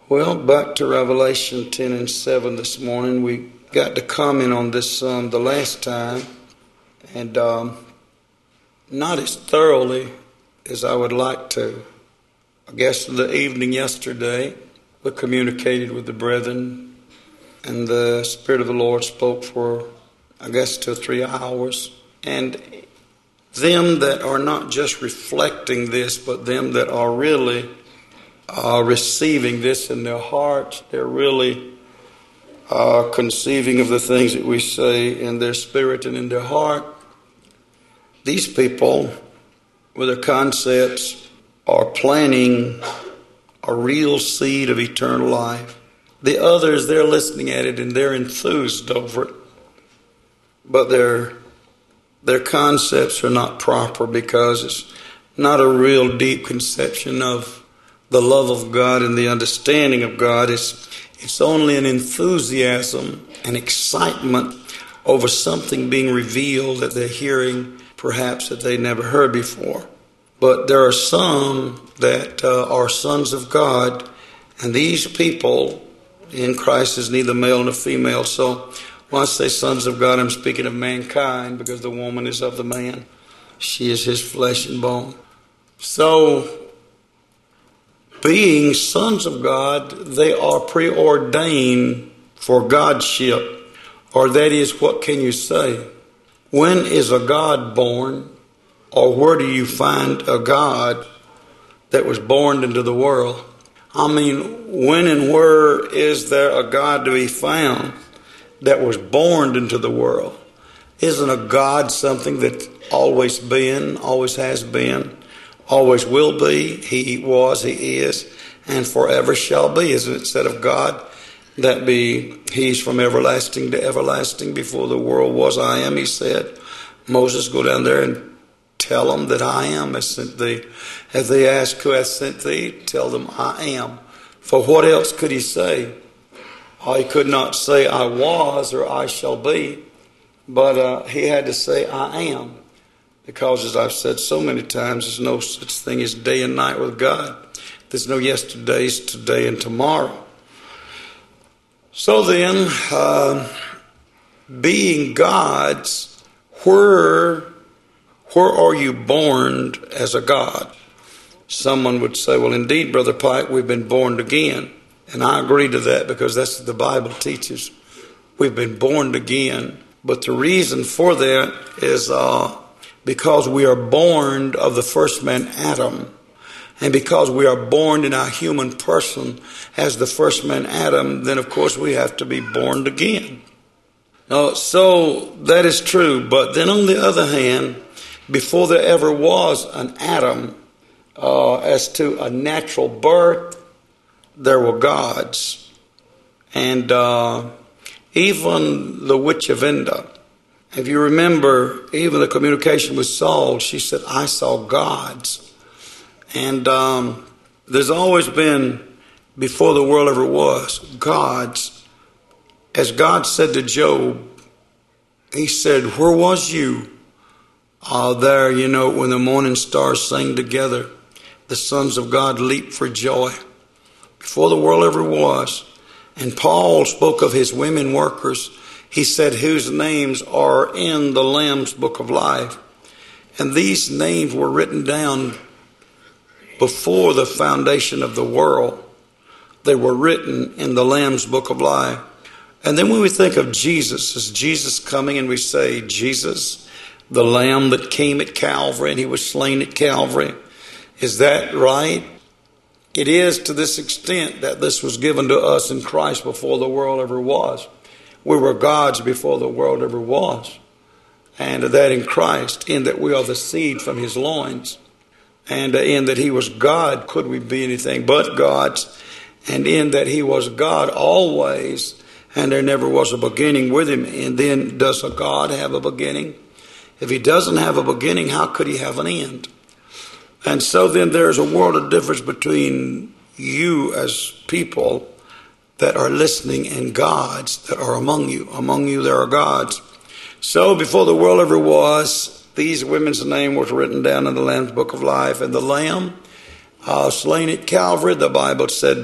Well, back to Revelation 10 and 7 this morning. We got to comment on this the last time, and not as thoroughly as I would like to. I guess the evening yesterday, we communicated with the brethren, and the Spirit of the Lord spoke for, I guess, 2 or 3 hours. And them that are not just reflecting this, but them that are really receiving this in their hearts, they're really conceiving of the things that we say in their spirit and in their heart. These people, with their concepts, are planting a real seed of eternal life. The others, they're listening at it and they're enthused over it. But their concepts are not proper because it's not a real deep conception of the love of God and the understanding of God. It's only an enthusiasm and excitement over something being revealed that they're hearing, perhaps that they never heard before. But there are some that are sons of God, and these people in Christ is neither male nor female. So when I say sons of God, I'm speaking of mankind, because the woman is of the man. She is his flesh and bone. So, being sons of God, they are preordained for Godship. Or that is, what can you say? When is a God born? Or where do you find a God that was born into the world? I mean, when and where is there a God to be found that was born into the world? Isn't a God something that's always been, always has been, always will be? He was, he is, and forever shall be. Isn't it said of God that he's from everlasting to everlasting? Before the world was, I am, he said. Moses, go down there and tell them that I am has sent thee. As they ask, who hath sent thee? Tell them, I am. For what else could he say? He could not say, I was or I shall be. But he had to say, I am. Because, as I've said so many times, there's no such thing as day and night with God. There's no yesterdays, today, and tomorrow. So then, being God's, where are you born as a God? Someone would say, well, indeed, Brother Pike, we've been born again. And I agree to that, because that's what the Bible teaches. We've been born again. But the reason for that is because we are born of the first man, Adam. And because we are born in our human person as the first man, Adam, then of course we have to be born again. So that is true. But then on the other hand, before there ever was an Adam, as to a natural birth, there were gods. And even the witch of Endor, if you remember, even the communication with Saul, she said, I saw gods. And there's always been, before the world ever was, gods. As God said to Job, he said, where was you? There, when the morning stars sang together, the sons of God leaped for joy. Before the world ever was. And Paul spoke of his women workers. He said, whose names are in the Lamb's book of life. And these names were written down before the foundation of the world. They were written in the Lamb's book of life. And then when we think of Jesus, is Jesus coming and we say, Jesus, the Lamb that came at Calvary and he was slain at Calvary. Is that right? It is, to this extent that this was given to us in Christ before the world ever was. We were God's before the world ever was. And that in Christ, in that we are the seed from his loins. And in that he was God, could we be anything but God's? And in that he was God always, and there never was a beginning with him. And then, does a God have a beginning? If he doesn't have a beginning, how could he have an end? And so then there's a world of difference between you as people that are listening and gods that are among you. Among you there are gods. So before the world ever was, these women's name was written down in the Lamb's book of life. And the Lamb slain at Calvary, the Bible said that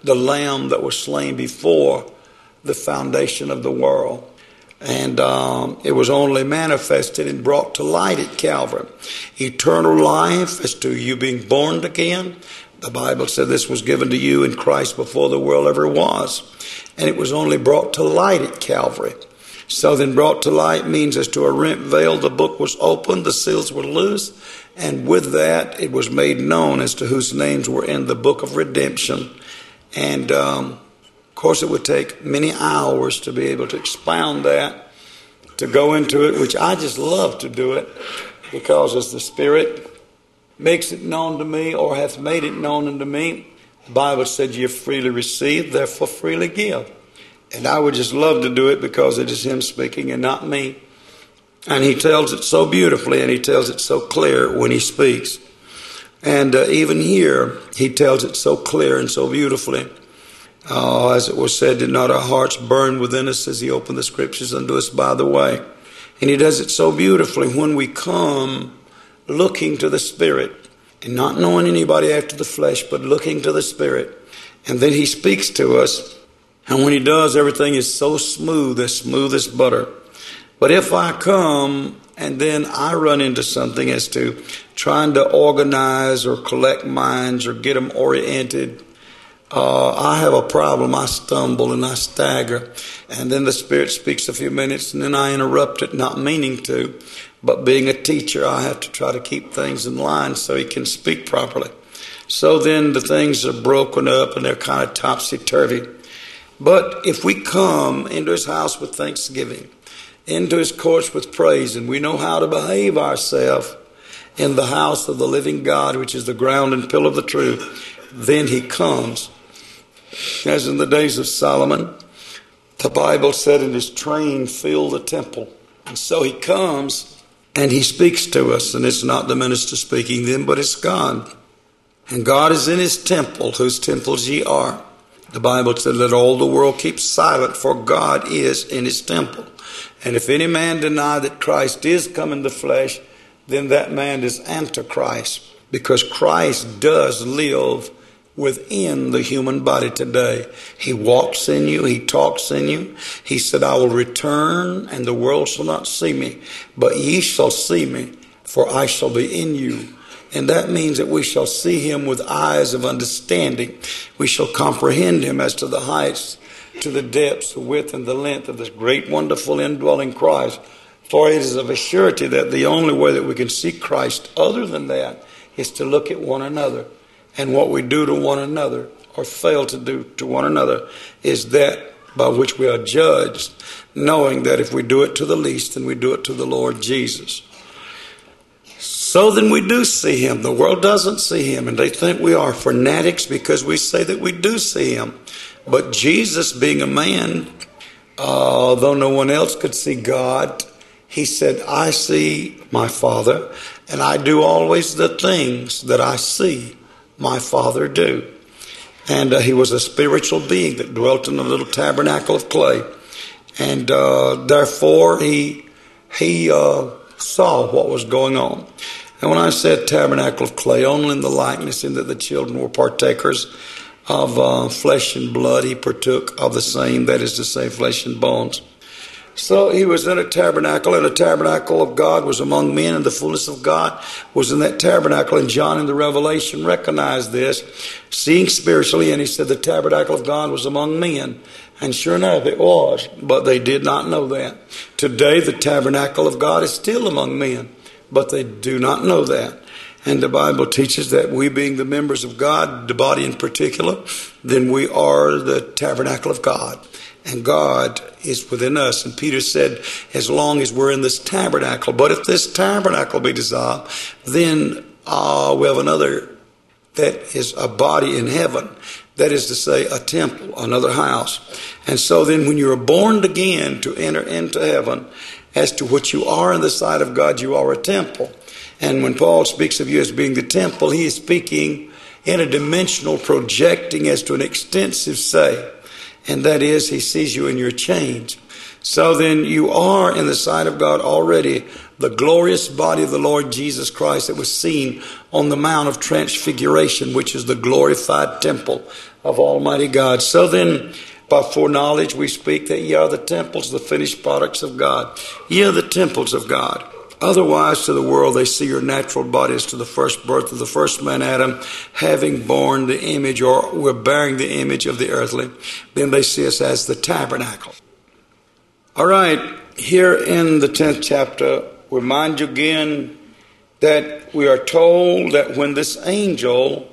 the Lamb that was slain before the foundation of the world. And it was only manifested and brought to light at Calvary. Eternal life as to you being born again. The Bible said this was given to you in Christ before the world ever was. And it was only brought to light at Calvary. So then brought to light means as to a rent veil, the book was opened, the seals were loosed, and with that it was made known as to whose names were in the book of redemption. And of course it would take many hours to be able to expound that, to go into it, which I just love to do it, because as the Spirit makes it known to me or hath made it known unto me, the Bible said you have freely received, therefore freely give. And I would just love to do it because it is Him speaking and not me. And He tells it so beautifully and He tells it so clear when He speaks. And even here, He tells it so clear and so beautifully. As it was said, did not our hearts burn within us as He opened the Scriptures unto us by the way? And He does it so beautifully when we come looking to the Spirit and not knowing anybody after the flesh, but looking to the Spirit. And then He speaks to us. And when He does, everything is so smooth as butter. But if I come and then I run into something as to trying to organize or collect minds or get them oriented, I have a problem. I stumble and I stagger. And then the Spirit speaks a few minutes and then I interrupt it, not meaning to. But being a teacher, I have to try to keep things in line so He can speak properly. So then the things are broken up and they're kind of topsy-turvy. But if we come into His house with thanksgiving, into His courts with praise, and we know how to behave ourselves in the house of the living God, which is the ground and pillar of the truth, then He comes. As in the days of Solomon, the Bible said, and His train filled the temple. And so He comes and He speaks to us, and it's not the minister speaking then, but it's God. And God is in His temple, whose temples ye are. The Bible said, let all the world keep silent, for God is in His temple. And if any man deny that Christ is come in the flesh, then that man is Antichrist, because Christ does live within the human body today. He walks in you. He talks in you. He said, I will return, and the world shall not see me, but ye shall see me, for I shall be in you. And that means that we shall see Him with eyes of understanding. We shall comprehend Him as to the heights, to the depths, the width, and the length of this great, wonderful, indwelling Christ. For it is of a surety that the only way that we can see Christ other than that is to look at one another. And what we do to one another, or fail to do to one another, is that by which we are judged, knowing that if we do it to the least, then we do it to the Lord Jesus. So then we do see Him. The world doesn't see Him, and they think we are fanatics because we say that we do see Him. But Jesus, being a man, though no one else could see God, He said, I see my Father, and I do always the things that I see my Father do. And He was a spiritual being that dwelt in a little tabernacle of clay. And therefore, He saw what was going on. And when I said tabernacle of clay, only in the likeness in that the children were partakers of flesh and blood, He partook of the same, that is to say, flesh and bones. So He was in a tabernacle, and the tabernacle of God was among men, and the fullness of God was in that tabernacle. And John in the Revelation recognized this, seeing spiritually, and he said the tabernacle of God was among men. And sure enough, it was, but they did not know that. Today, the tabernacle of God is still among men, but they do not know that. And the Bible teaches that we, being the members of God, the body in particular, then we are the tabernacle of God. And God is within us. And Peter said, as long as we're in this tabernacle, but if this tabernacle be dissolved, then we have another that is a body in heaven. That is to say, a temple, another house. And so then when you are born again to enter into heaven, as to what you are in the sight of God, you are a temple. And when Paul speaks of you as being the temple, he is speaking in a dimensional projecting as to an extensive say. And that is, he sees you in your change. So then you are in the sight of God already the glorious body of the Lord Jesus Christ that was seen on the Mount of Transfiguration, which is the glorified temple of Almighty God. So then, by foreknowledge we speak that ye are the temples, the finished products of God. Ye are the temples of God. Otherwise to the world they see your natural bodies to the first birth of the first man Adam, having borne the image, or we're bearing the image of the earthly. Then they see us as the tabernacle. All right, here in the 10th chapter, remind you again that we are told that when this angel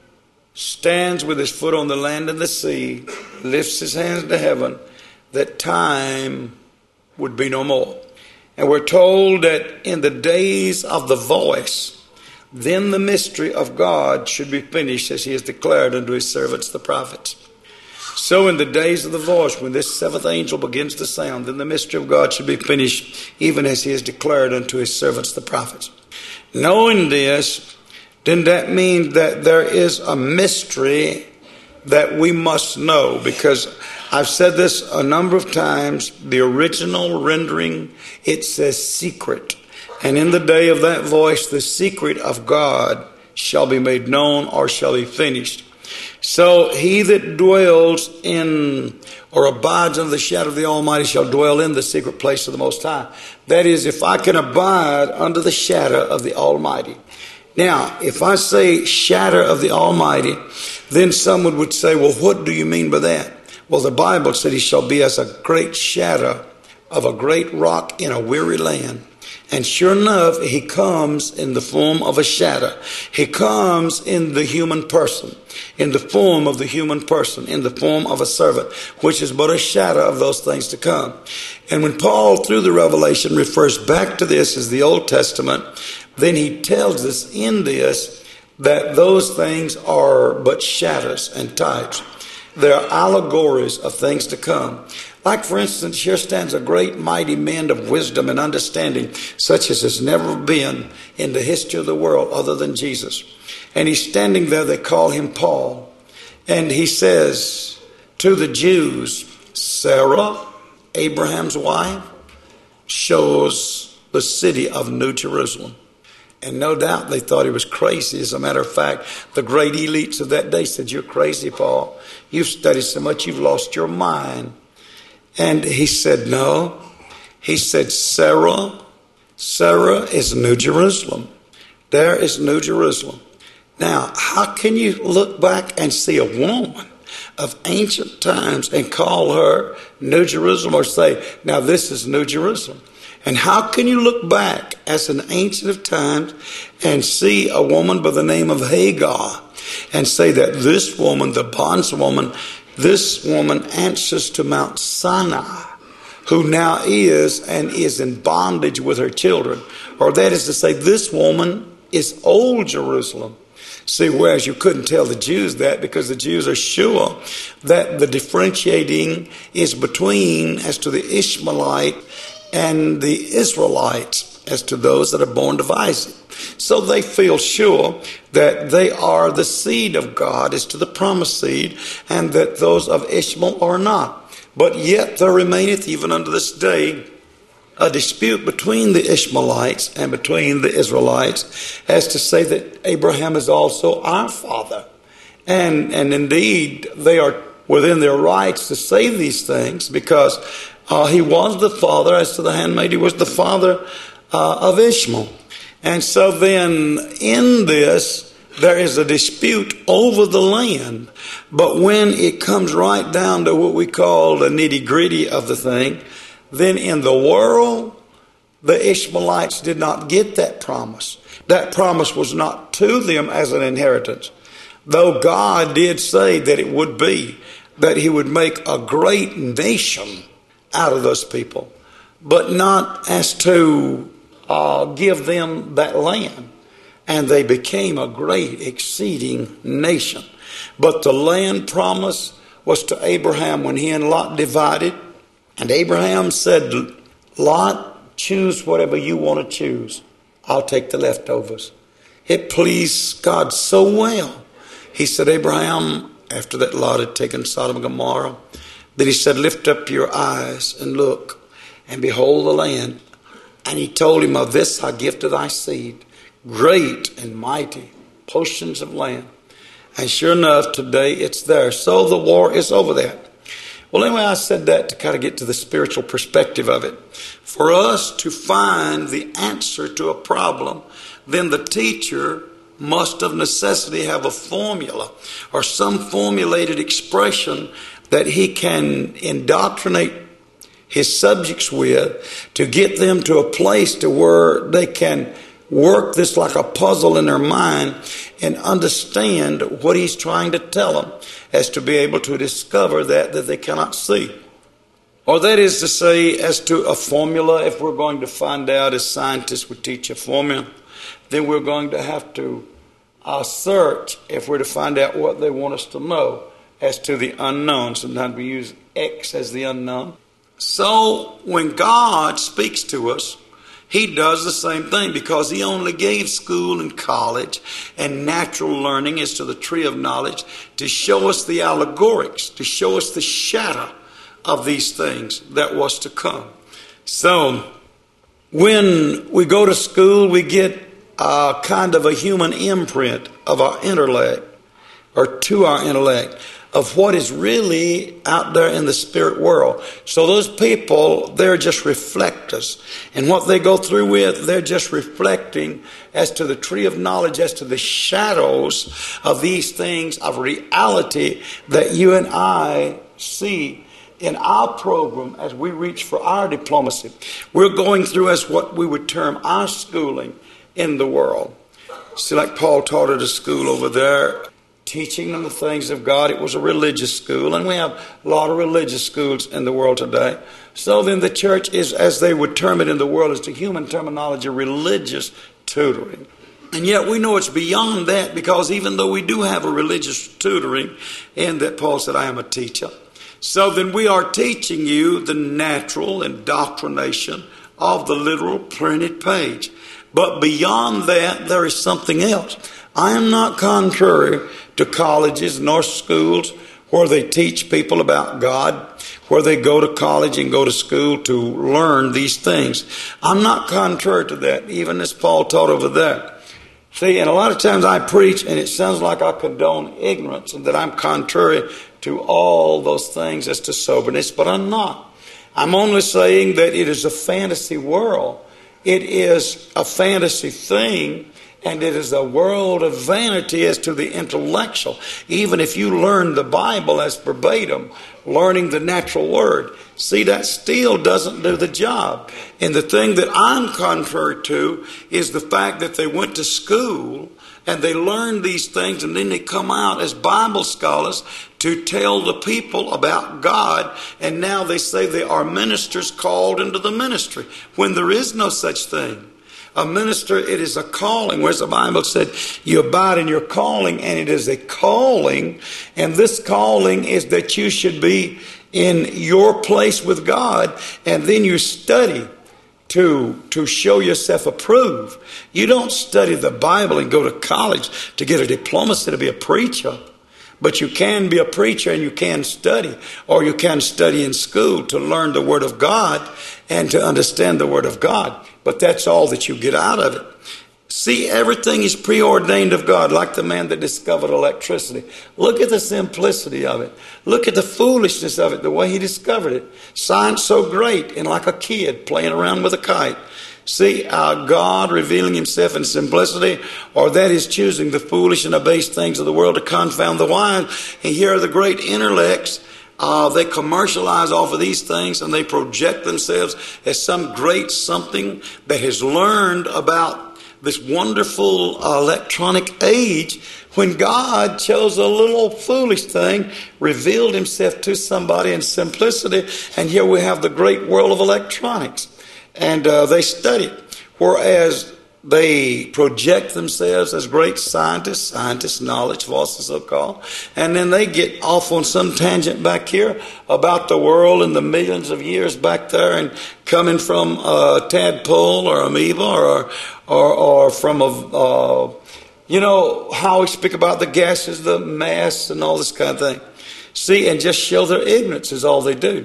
stands with his foot on the land and the sea, lifts his hands to heaven, that time would be no more. And we're told that in the days of the voice, then the mystery of God should be finished, as he has declared unto his servants the prophets. So in the days of the voice, when this seventh angel begins to sound, then the mystery of God should be finished, even as he has declared unto his servants the prophets. Knowing this, then that means that there is a mystery that we must know, because I've said this a number of times. The original rendering, it says secret. And in the day of that voice, the secret of God shall be made known, or shall be finished. So he that dwells in or abides under the shadow of the Almighty shall dwell in the secret place of the Most High. That is, if I can abide under the shadow of the Almighty. Now, if I say shadow of the Almighty, then someone would say, well, what do you mean by that? Well, the Bible said he shall be as a great shadow of a great rock in a weary land. And sure enough, he comes in the form of a shadow. He comes in the human person, in the form of the human person, in the form of a servant, which is but a shadow of those things to come. And when Paul, through the Revelation, refers back to this as the Old Testament, then he tells us in this that those things are but shadows and types. They're allegories of things to come. Like, for instance, here stands a great mighty man of wisdom and understanding, such as has never been in the history of the world other than Jesus. And he's standing there, they call him Paul. And he says to the Jews, Sarah, Abraham's wife, shows the city of New Jerusalem. And no doubt they thought he was crazy. As a matter of fact, the great elites of that day said, you're crazy, Paul. You've studied so much, you've lost your mind. And he said, no. He said, Sarah is New Jerusalem. There is New Jerusalem. Now, how can you look back and see a woman of ancient times and call her New Jerusalem, or say, now this is New Jerusalem? And how can you look back as an ancient of times and see a woman by the name of Hagar and say that this woman, the bondswoman, this woman answers to Mount Sinai, who now is and is in bondage with her children? Or that is to say, this woman is Old Jerusalem. See, whereas you couldn't tell the Jews that, because the Jews are sure that the differentiating is between, as to the Ishmaelite and the Israelites, as to those that are born of Isaac. So they feel sure that they are the seed of God as to the promised seed, and that those of Ishmael are not. But yet there remaineth even unto this day a dispute between the Ishmaelites and between the Israelites, as to say that Abraham is also our father. And indeed, they are within their rights to say these things, because he was the father, as to the handmaid, he was the father of Ishmael. And so then in this, there is a dispute over the land. But when it comes right down to what we call the nitty-gritty of the thing, then in the world, the Ishmaelites did not get that promise. That promise was not to them as an inheritance. Though God did say that it would be, that he would make a great nation out of those people, but not as to give them that land. And they became a great exceeding nation. But the land promise was to Abraham when he and Lot divided. And Abraham said, Lot, choose whatever you want to choose. I'll take the leftovers. It pleased God so well. He said, Abraham, after that Lot had taken Sodom and Gomorrah, then he said, lift up your eyes and look, and behold the land. And he told him, of this I give to thy seed, great and mighty portions of land. And sure enough, today it's there. So the war is over there. Well, anyway, I said that to kind of get to the spiritual perspective of it. For us to find the answer to a problem, then the teacher must of necessity have a formula or some formulated expression that he can indoctrinate his subjects with to get them to a place to where they can work this like a puzzle in their mind and understand what he's trying to tell them, as to be able to discover that they cannot see. Or that is to say, as to a formula, if we're going to find out, as scientists would teach a formula, then we're going to have to search if we're to find out what they want us to know as to the unknown. Sometimes we use X as the unknown. So when God speaks to us, he does the same thing, because he only gave school and college and natural learning as to the tree of knowledge to show us the allegorics, to show us the shadow of these things that was to come. So when we go to school, we get a kind of a human imprint of our intellect, or to our intellect, of what is really out there in the spirit world. So those people, they're just reflectors. And what they go through with, they're just reflecting as to the tree of knowledge, as to the shadows of these things of reality that you and I see in our program as we reach for our diplomacy. We're going through as what we would term our schooling in the world. See, like Paul taught at a school over there, teaching them the things of God. It was a religious school, and we have a lot of religious schools in the world today. So then the church is, as they would term it in the world, is the human terminology, religious tutoring. And yet we know it's beyond that, because even though we do have a religious tutoring, and that Paul said, I am a teacher. So then we are teaching you the natural indoctrination of the literal printed page. But beyond that, there is something else. I am not contrary to colleges nor schools where they teach people about God, where they go to college and go to school to learn these things. I'm not contrary to that, even as Paul taught over there. See, and a lot of times I preach and it sounds like I condone ignorance and that I'm contrary to all those things as to soberness, but I'm not. I'm only saying that it is a fantasy world. It is a fantasy thing, and it is a world of vanity as to the intellectual. Even if you learn the Bible as verbatim, learning the natural word, see, that still doesn't do the job. And the thing that I'm contrary to is the fact that they went to school and they learned these things, and then they come out as Bible scholars to tell the people about God, and now they say they are ministers called into the ministry, when there is no such thing. A minister, it is a calling, whereas the Bible said you abide in your calling, and it is a calling, and this calling is that you should be in your place with God, and then you study to show yourself approved. You don't study the Bible and go to college to get a diplomacy to be a preacher. But you can be a preacher and you can study, or you can study in school to learn the Word of God and to understand the Word of God. But that's all that you get out of it. See, everything is preordained of God, like the man that discovered electricity. Look at the simplicity of it. Look at the foolishness of it, the way he discovered it. Science so great, and like a kid playing around with a kite. See, God revealing himself in simplicity, or that is choosing the foolish and the base things of the world to confound the wise. And here are the great intellects. They commercialize off of these things, and they project themselves as some great something that has learned about this wonderful electronic age, when God chose a little foolish thing, revealed himself to somebody in simplicity, and here we have the great world of electronics. And they study, whereas they project themselves as great scientists, knowledge voices so-called, and then they get off on some tangent back here about the world and the millions of years back there, and coming from a tadpole or amoeba or from a, how we speak about the gases, the mass, and all this kind of thing. See, and just show their ignorance is all they do.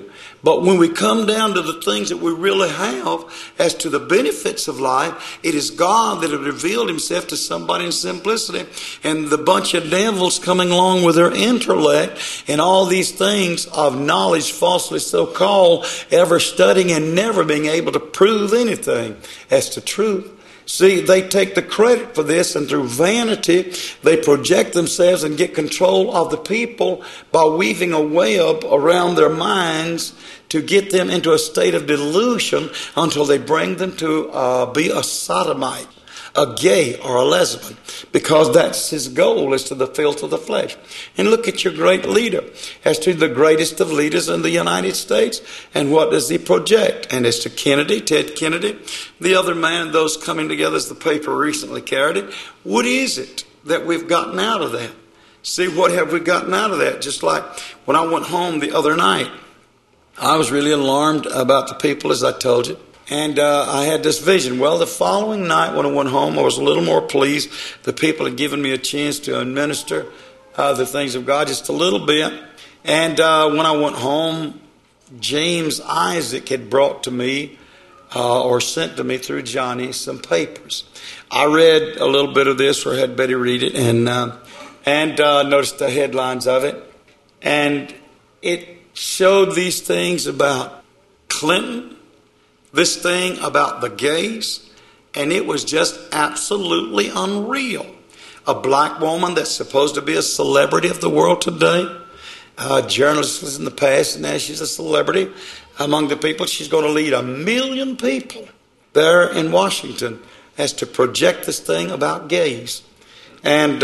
But when we come down to the things that we really have as to the benefits of life, it is God that has revealed himself to somebody in simplicity. And the bunch of devils coming along with their intellect and all these things of knowledge falsely so called, ever studying and never being able to prove anything as to truth. See, they take the credit for this, and through vanity, they project themselves and get control of the people by weaving a web around their minds to get them into a state of delusion until they bring them to be a sodomite, a gay or a lesbian, because that's his goal, is to the filth of the flesh. And look at your great leader, as to the greatest of leaders in the United States, and what does he project? And as to Kennedy, Ted Kennedy, the other man, those coming together, as the paper recently carried it, what is it that we've gotten out of that? See, what have we gotten out of that? Just like when I went home the other night, I was really alarmed about the people, as I told you. And I had this vision. Well, the following night when I went home, I was a little more pleased. The people had given me a chance to administer the things of God just a little bit. And when I went home, James Isaac had brought to me or sent to me through Johnny some papers. I read a little bit of this, or had Betty read it, and noticed the headlines of it. And it showed these things about Clinton, this thing about the gays, and it was just absolutely unreal. A black woman that's supposed to be a celebrity of the world today, a journalist in the past, and now she's a celebrity among the people. She's going to lead 1 million people there in Washington as to project this thing about gays. And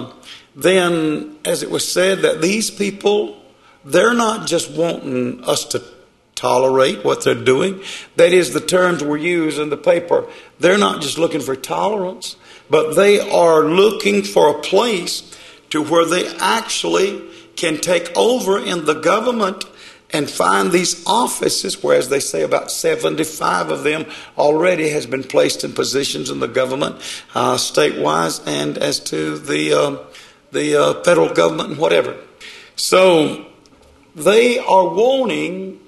then, as it was said, that these people, they're not just wanting us to tolerate what they're doing. That is, the terms were used in the paper. They're not just looking for tolerance, but they are looking for a place to where they actually can take over in the government and find these offices, where, as they say, about 75 of them already has been placed in positions in the government, statewide, and as to the federal government and whatever. So they are wanting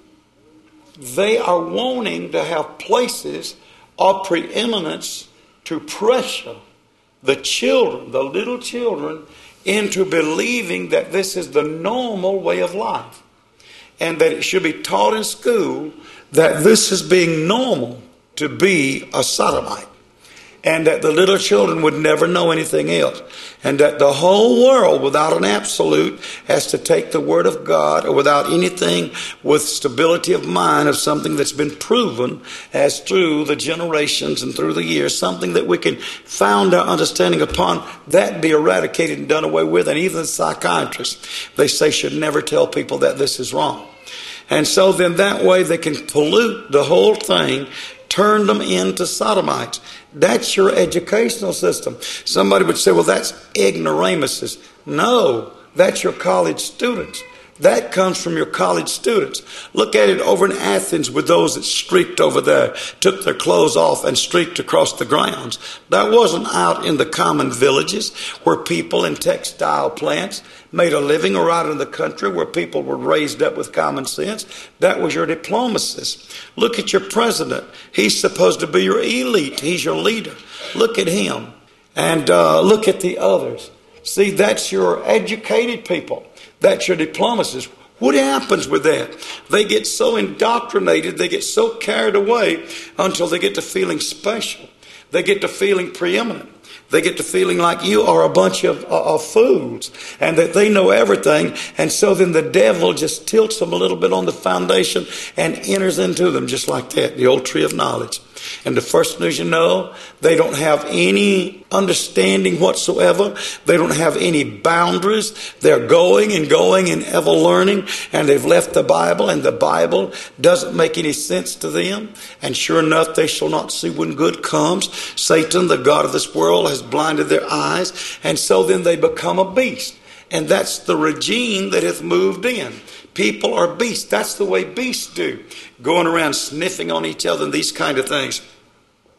to have places of preeminence to pressure the children, the little children, into believing that this is the normal way of life, and that it should be taught in school that this is being normal to be a sodomite, and that the little children would never know anything else, and that the whole world, without an absolute, has to take the Word of God, or without anything with stability of mind of something that's been proven as through the generations and through the years, something that we can found our understanding upon, that be eradicated and done away with. And even psychiatrists, they say, should never tell people that this is wrong. And so then that way they can pollute the whole thing, turn them into sodomites. That's your educational system. Somebody would say, well, that's ignoramuses. No, that's your college students. That comes from your college students. Look at it over in Athens with those that streaked over there, took their clothes off and streaked across the grounds. That wasn't out in the common villages where people in textile plants made a living, or out in the country where people were raised up with common sense. That was your diplomacist. Look at your president. He's supposed to be your elite. He's your leader. Look at him. And look at the others. See, that's your educated people. That's your diplomacist. What happens with that? They get so indoctrinated, they get so carried away until they get to feeling special. They get to feeling preeminent. They get to feeling like you are a bunch of fools and that they know everything. And so then the devil just tilts them a little bit on the foundation and enters into them just like that, the old tree of knowledge. And the first news you know, they don't have any understanding whatsoever. They don't have any boundaries. They're going and ever learning, and they've left the Bible, and the Bible doesn't make any sense to them. And sure enough, they shall not see when good comes. Satan, the god of this world, has blinded their eyes, and so then they become a beast. And that's the regime that hath moved in. People are beasts. That's the way beasts do. Going around sniffing on each other and these kind of things.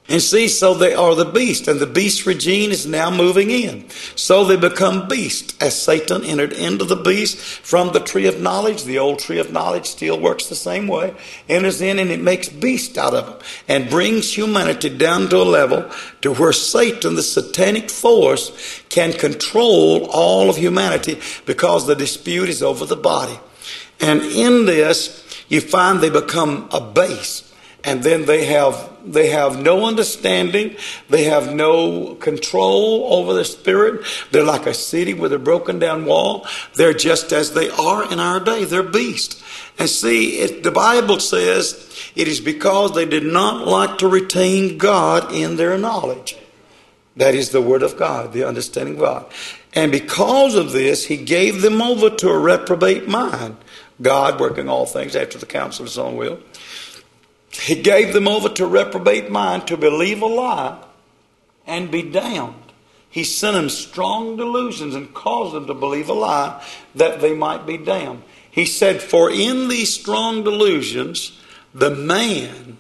And see, so they are the beast, and the beast regime is now moving in. So they become beast. As Satan entered into the beast from the tree of knowledge, the old tree of knowledge still works the same way, enters in and it makes beast out of them and brings humanity down to a level to where Satan, the satanic force, can control all of humanity because the dispute is over the body. And in this, you find they become a base. And then they have no understanding. They have no control over the spirit. They're like a city with a broken down wall. They're just as they are in our day. They're beasts. And see, the Bible says it is because they did not like to retain God in their knowledge. That is the Word of God, the understanding of God. And because of this, He gave them over to a reprobate mind. God working all things after the counsel of His own will. He gave them over to reprobate mind to believe a lie and be damned. He sent them strong delusions and caused them to believe a lie that they might be damned. He said, for in these strong delusions, the man,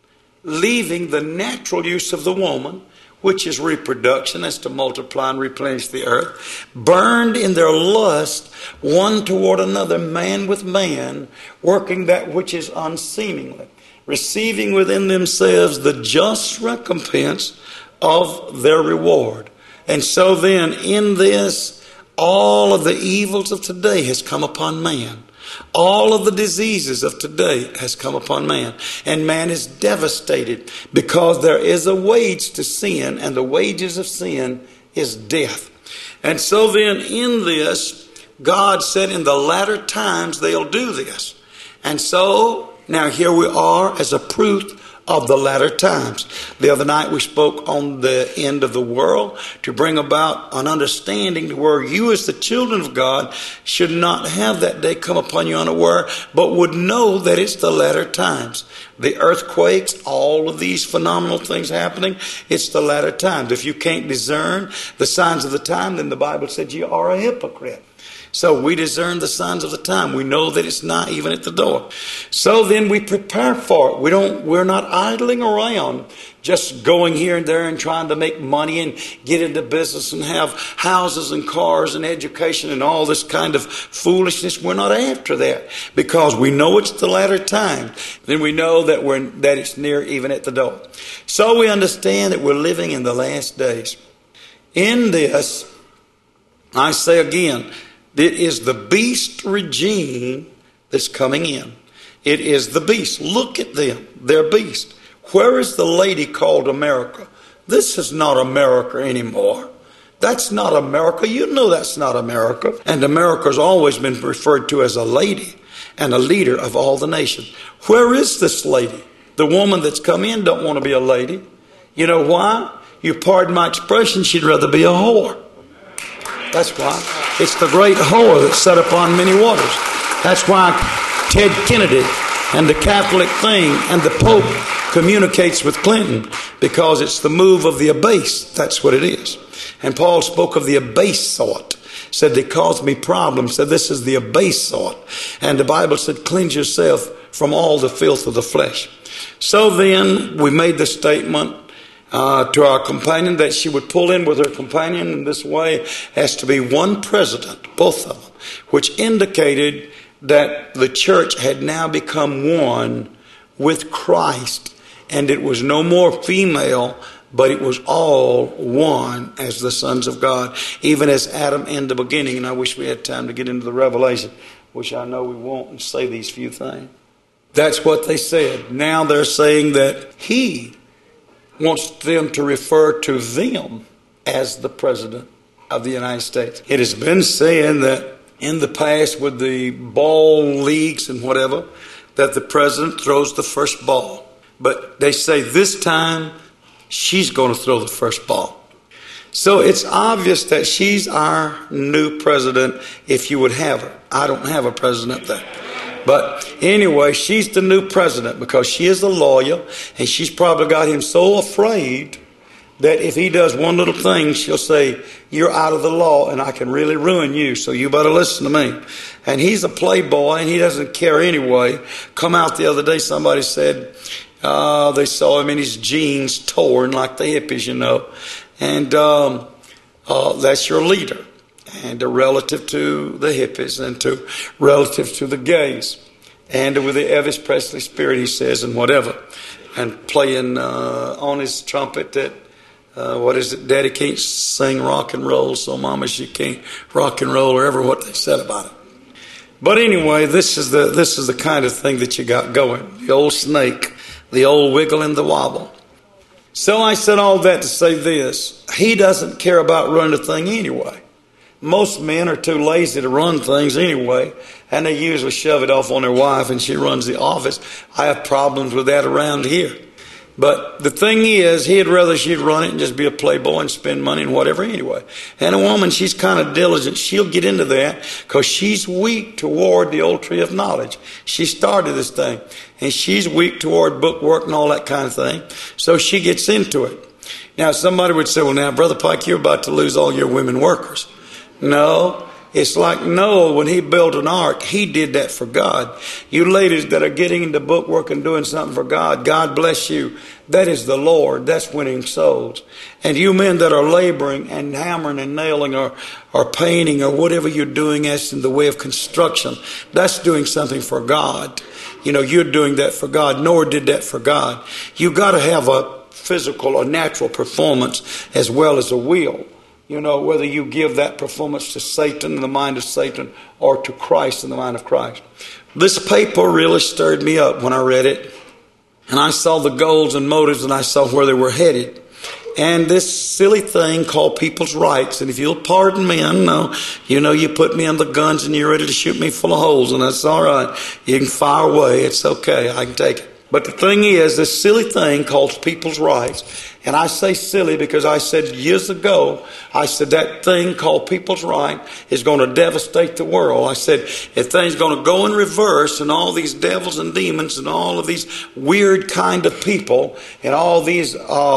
leaving the natural use of the woman, which is reproduction, as to multiply and replenish the earth, burned in their lust one toward another, man with man, working that which is unseemly, receiving within themselves the just recompense of their reward. And so then, in this, all of the evils of today has come upon man. All of the diseases of today has come upon man. And man is devastated because there is a wage to sin, and the wages of sin is death. And so then, in this, God said in the latter times they'll do this. And so now here we are as a proof of the latter times. The other night we spoke on the end of the world to bring about an understanding to where you as the children of God should not have that day come upon you unaware, but would know that it's the latter times. The earthquakes, all of these phenomenal things happening, it's the latter times. If you can't discern the signs of the time, then the Bible said you are a hypocrite. So we discern the signs of the time. We know that it's not even at the door. So then we prepare for it. We're not idling around just going here and there and trying to make money and get into business and have houses and cars and education and all this kind of foolishness. We're not after that because we know it's the latter time. Then we know that it's near even at the door. So we understand that we're living in the last days. In this, I say again, it is the beast regime that's coming in. It is the beast. Look at them. They're beasts. Where is the lady called America? This is not America anymore. That's not America. You know that's not America. And America's always been referred to as a lady and a leader of all the nations. Where is this lady? The woman that's come in don't want to be a lady. You know why? You pardon my expression, she'd rather be a whore. That's why. It's the great whore that's set upon many waters. That's why Ted Kennedy and the Catholic thing and the Pope communicates with Clinton, because it's the move of the abased. That's what it is. And Paul spoke of the abased sort. Said they caused me problems. Said this is the abased sort. And the Bible said cleanse yourself from all the filth of the flesh. So then we made the statement to our companion that she would pull in with her companion in this way as to be one president, both of them, which indicated that the church had now become one with Christ, and it was no more female, but it was all one as the sons of God, even as Adam in the beginning. And I wish we had time to get into the Revelation, which I know we won't, and say these few things. That's what they said. Now they're saying that he wants them to refer to them as the President of the United States. It has been said that in the past with the ball leagues and whatever, that the President throws the first ball. But they say this time she's going to throw the first ball. So it's obvious that she's our new president if you would have her. I don't have a president there. But anyway, she's the new president because she is a lawyer, and she's probably got him so afraid that if he does one little thing, she'll say, you're out of the law and I can really ruin you, so you better listen to me. And he's a playboy and he doesn't care anyway. Come out the other day, somebody said, They saw him in his jeans torn like the hippies, and that's your leader, and relative to the hippies and relative to the gays, and with the Elvis Presley spirit, he says, and whatever, and playing on his trumpet that Daddy can't sing rock and roll, so Mama, she can't rock and roll, or ever what they said about it. But anyway, this is the kind of thing that you got going. The old snake, the old wiggle and the wobble. So I said all that to say this. He doesn't care about running a thing anyway. Most men are too lazy to run things anyway, and they usually shove it off on their wife, and she runs the office. I have problems with that around here. But the thing is, he'd rather she'd run it and just be a playboy and spend money and whatever anyway. And a woman, she's kind of diligent. She'll get into that because she's weak toward the old tree of knowledge. She started this thing, and she's weak toward book work and all that kind of thing. So she gets into it. Now, somebody would say, well, now, Brother Pike, you're about to lose all your women workers. No. It's like Noah, when he built an ark, he did that for God. You ladies that are getting into book work and doing something for God, God bless you. That is the Lord. That's winning souls. And you men that are laboring and hammering and nailing or painting or whatever you're doing as in the way of construction, that's doing something for God. You're doing that for God. Noah did that for God. You got to have a physical or natural performance as well as a will. Whether you give that performance to Satan in the mind of Satan or to Christ in the mind of Christ. This paper really stirred me up when I read it. And I saw the goals and motives, and I saw where they were headed. And this silly thing called people's rights. And if you'll pardon me, I know, you put me on the guns and you're ready to shoot me full of holes. And that's all right. You can fire away. It's okay. I can take it. But the thing is, this silly thing called people's rights, and I say silly because I said years ago, I said that thing called people's right is going to devastate the world. I said, if things going to go in reverse and all these devils and demons and all of these weird kind of people and all these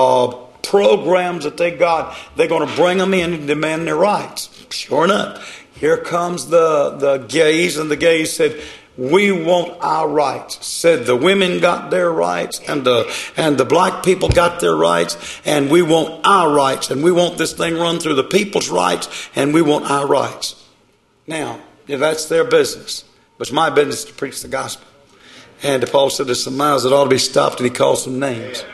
programs that they got, they're going to bring them in and demand their rights. Sure enough, here comes the gays, and the gays said, we want our rights. Said the women got their rights, and the black people got their rights, and we want our rights, and we want this thing run through the people's rights, and we want our rights. Now, if that's their business, but it's my business to preach the gospel. And Paul said there's some mouths that ought to be stopped, and he called some names.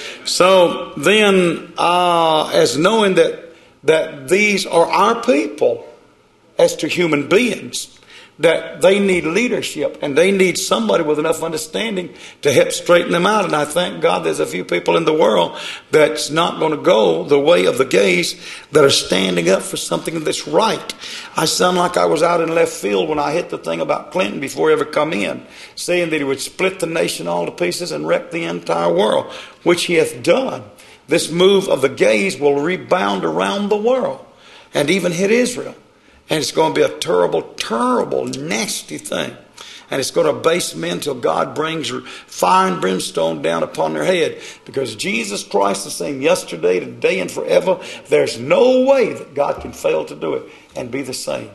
So then, as knowing that these are our people, as to human beings, that they need leadership and they need somebody with enough understanding to help straighten them out. And I thank God there's a few people in the world that's not going to go the way of the gays that are standing up for something that's right. I sound like I was out in left field when I hit the thing about Clinton before he ever come in, saying that he would split the nation all to pieces and wreck the entire world, which he hath done. This move of the gays will rebound around the world and even hit Israel. And it's going to be a terrible, terrible, nasty thing. And it's going to base men till God brings fire and brimstone down upon their head. Because Jesus Christ is the same yesterday, today, and forever. There's no way that God can fail to do it and be the same.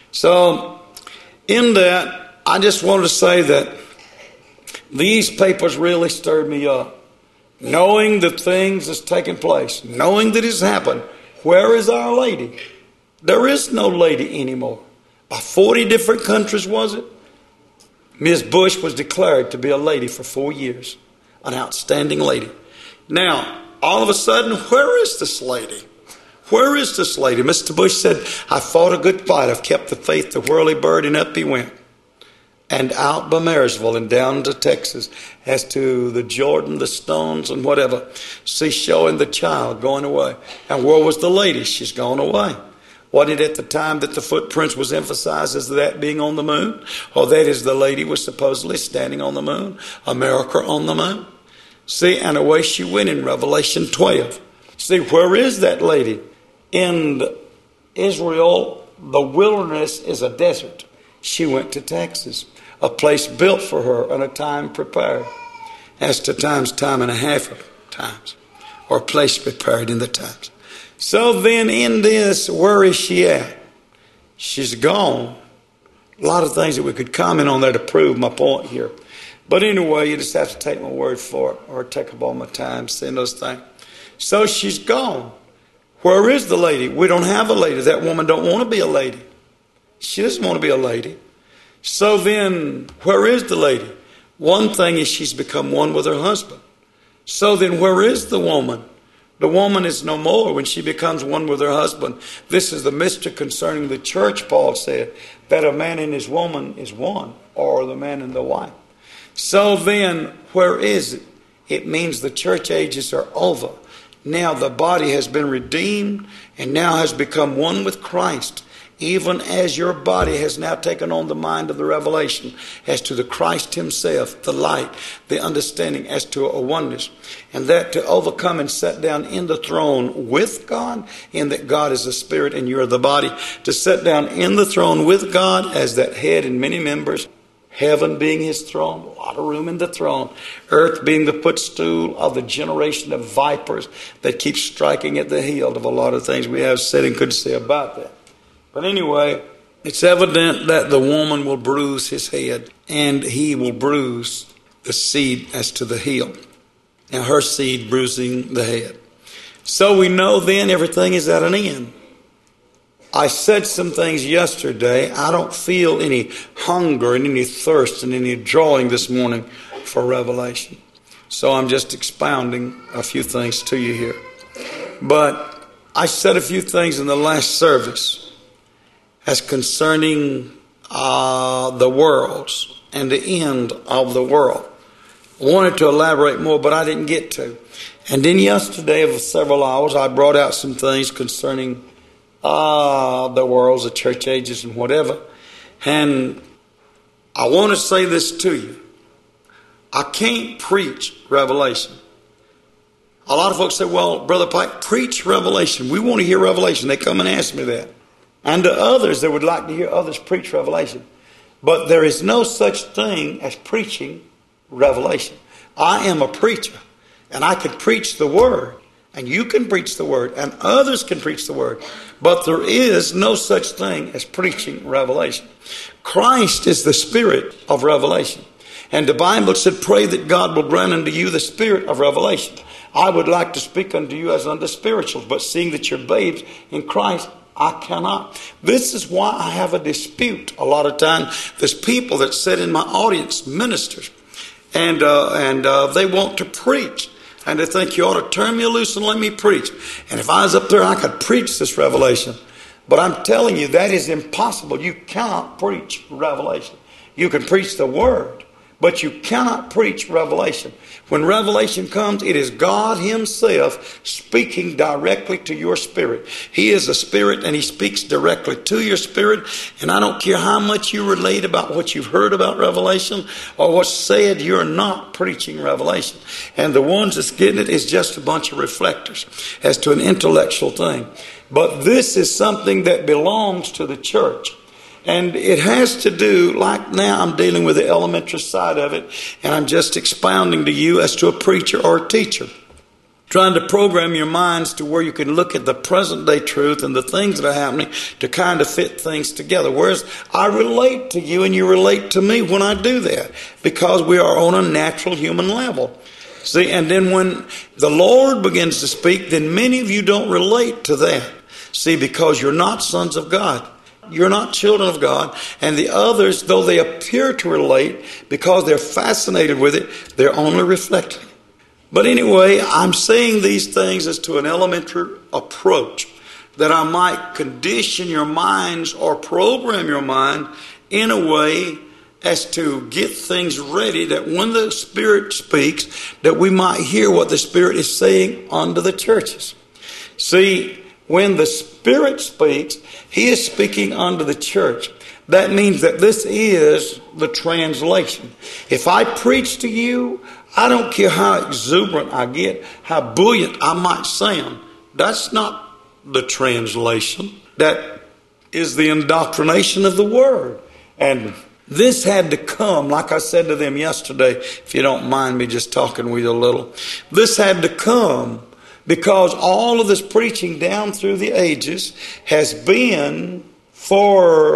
So, in that, I just wanted to say that these papers really stirred me up. Knowing the things that's taking place. Knowing that it's happened. Where is Our Lady? There is no lady anymore. By 40 different countries, was it? Ms. Bush was declared to be a lady for 4 years. An outstanding lady. Now, all of a sudden, where is this lady? Where is this lady? Mr. Bush said, I fought a good fight. I've kept the faith, the whirly-bird, and up he went. And out by Marysville and down to Texas, as to the Jordan, the Stones, and whatever. See, showing the child going away. And where was the lady? She's gone away. Wasn't it at the time that the footprints was emphasized as that being on the moon? Or that is the lady was supposedly standing on the moon, America on the moon? See, and away she went in Revelation 12. See, where is that lady? In Israel, the wilderness is a desert. She went to Texas, a place built for her and a time prepared. As to times, time and a half of times, or a place prepared in the times. So then in this, where is she at? She's gone. A lot of things that we could comment on there to prove my point here. But anyway, you just have to take my word for it or take up all my time saying those things. So she's gone. Where is the lady? We don't have a lady. That woman don't want to be a lady. She doesn't want to be a lady. So then, where is the lady? One thing is she's become one with her husband. So then, where is the woman? The woman is no more when she becomes one with her husband. This is the mystery concerning the church, Paul said, that a man and his woman is one, or the man and the wife. So then, where is it? It means the church ages are over. Now the body has been redeemed and now has become one with Christ, even as your body has now taken on the mind of the revelation as to the Christ himself, the light, the understanding as to a oneness, and that to overcome and sit down in the throne with God, in that God is the spirit and you are the body, to sit down in the throne with God as that head and many members, heaven being his throne, a lot of room in the throne, earth being the footstool of the generation of vipers that keep striking at the heel of a lot of things we have said and could say about that. But anyway, it's evident that the woman will bruise his head and he will bruise the seed as to the heel. Now her seed bruising the head. So we know then everything is at an end. I said some things yesterday. I don't feel any hunger and any thirst and any drawing this morning for revelation. So I'm just expounding a few things to you here. But I said a few things in the last service as concerning the worlds and the end of the world. I wanted to elaborate more, but I didn't get to. And then yesterday, of several hours, I brought out some things concerning the worlds, the church ages, and whatever. And I want to say this to you. I can't preach revelation. A lot of folks say, well, Brother Pike, preach revelation. We want to hear revelation. They come and ask me that. And to others, they would like to hear others preach revelation. But there is no such thing as preaching revelation. I am a preacher, and I can preach the word. And you can preach the word, and others can preach the word. But there is no such thing as preaching revelation. Christ is the spirit of revelation. And the Bible said, pray that God will grant unto you the spirit of revelation. I would like to speak unto you as unto spirituals, but seeing that you're babes in Christ, I cannot. This is why I have a dispute a lot of times. There's people that sit in my audience, ministers, and they want to preach. And they think you ought to turn me loose and let me preach. And if I was up there, I could preach this revelation. But I'm telling you, that is impossible. You cannot preach revelation. You can preach the word, but you cannot preach revelation. When revelation comes, it is God himself speaking directly to your spirit. He is a spirit and he speaks directly to your spirit. And I don't care how much you relate about what you've heard about revelation or what's said, you're not preaching revelation. And the ones that's getting it is just a bunch of reflectors as to an intellectual thing. But this is something that belongs to the church. And it has to do, like now I'm dealing with the elementary side of it, and I'm just expounding to you as to a preacher or a teacher. Trying to program your minds to where you can look at the present day truth and the things that are happening to kind of fit things together. Whereas I relate to you and you relate to me when I do that, because we are on a natural human level. See, and then when the Lord begins to speak, then many of you don't relate to that. See, because you're not sons of God. You're not children of God. And the others, though they appear to relate because they're fascinated with it, they're only reflecting. But anyway, I'm saying these things as to an elementary approach that I might condition your minds or program your mind in a way as to get things ready that when the Spirit speaks, that we might hear what the Spirit is saying unto the churches. See, when the Spirit speaks, he is speaking unto the church. That means that this is the translation. If I preach to you, I don't care how exuberant I get, how buoyant I might sound. That's not the translation. That is the indoctrination of the word. And this had to come, like I said to them yesterday, if you don't mind me just talking with you a little. This had to come because all of this preaching down through the ages has been for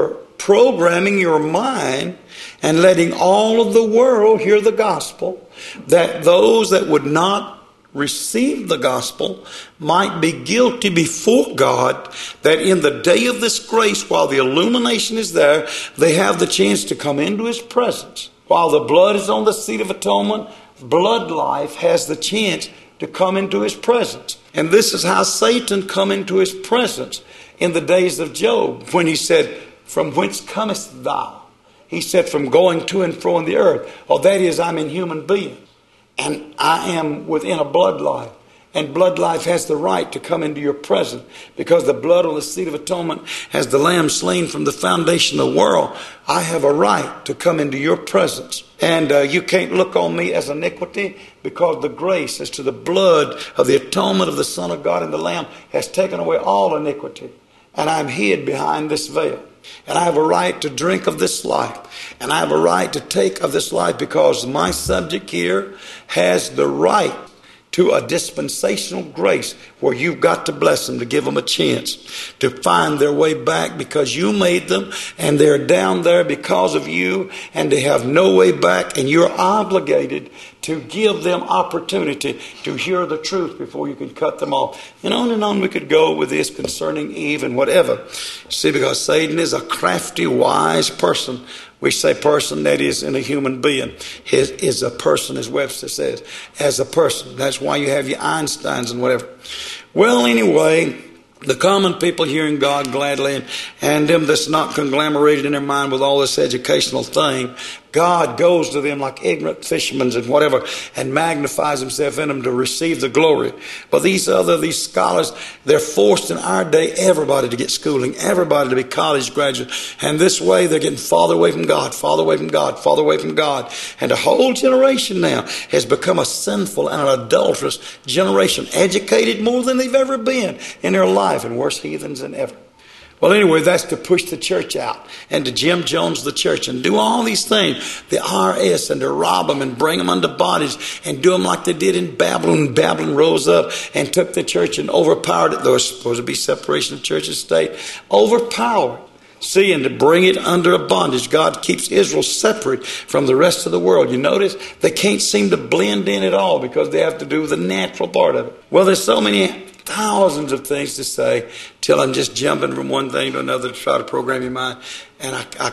programming your mind and letting all of the world hear the gospel, that those that would not receive the gospel might be guilty before God, that in the day of this grace, while the illumination is there, they have the chance to come into His presence. While the blood is on the seat of atonement, blood life has the chance to come into His presence. And this is how Satan come into His presence in the days of Job, when he said, "From whence comest thou?" He said, "From going to and fro in the earth." Oh, that is, I'm in human being. And I am within a blood life. And blood life has the right to come into your presence, because the blood on the seat of atonement has the Lamb slain from the foundation of the world. I have a right to come into your presence. And you can't look on me as iniquity, because the grace as to the blood of the atonement of the Son of God and the Lamb has taken away all iniquity. And I'm hid behind this veil. And I have a right to drink of this life. And I have a right to take of this life, because my subject here has the right to a dispensational grace where you've got to bless them, to give them a chance to find their way back, because you made them and they're down there because of you, and they have no way back, and you're obligated to give them opportunity to hear the truth before you can cut them off. And on we could go with this concerning Eve and whatever. See, because Satan is a crafty, wise person. We say person, that is in a human being. Is a person, as Webster says, as a person. That's why you have your Einsteins and whatever. Well, anyway, the common people hearing God gladly, and them that's not conglomerated in their mind with all this educational thing, God goes to them like ignorant fishermen and whatever, and magnifies Himself in them to receive the glory. But these scholars, they're forced in our day, everybody to get schooling, everybody to be college graduates. And this way they're getting farther away from God, farther away from God, farther away from God. And the whole generation now has become a sinful and an adulterous generation, educated more than they've ever been in their life, and worse heathens than ever. Well, anyway, that's to push the church out and to Jim Jones the church and do all these things, the IRS, and to rob them and bring them under bondage and do them like they did in Babylon. Babylon rose up and took the church and overpowered it. There was supposed to be separation of church and state. Overpowered. See, and to bring it under a bondage. God keeps Israel separate from the rest of the world. You notice they can't seem to blend in at all, because they have to do the natural part of it. Well, there's so many thousands of things to say till I'm just jumping from one thing to another to try to program your mind. And I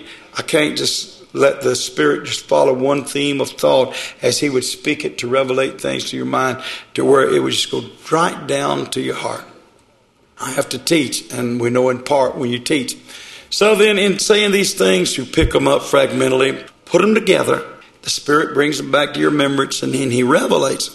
can't just let the Spirit just follow one theme of thought as He would speak it to revelate things to your mind, to where it would just go right down to your heart. I have to teach, and we know in part when you teach. So then, in saying these things, you pick them up fragmentally, put them together. The Spirit brings them back to your remembrance, and then He revelates them.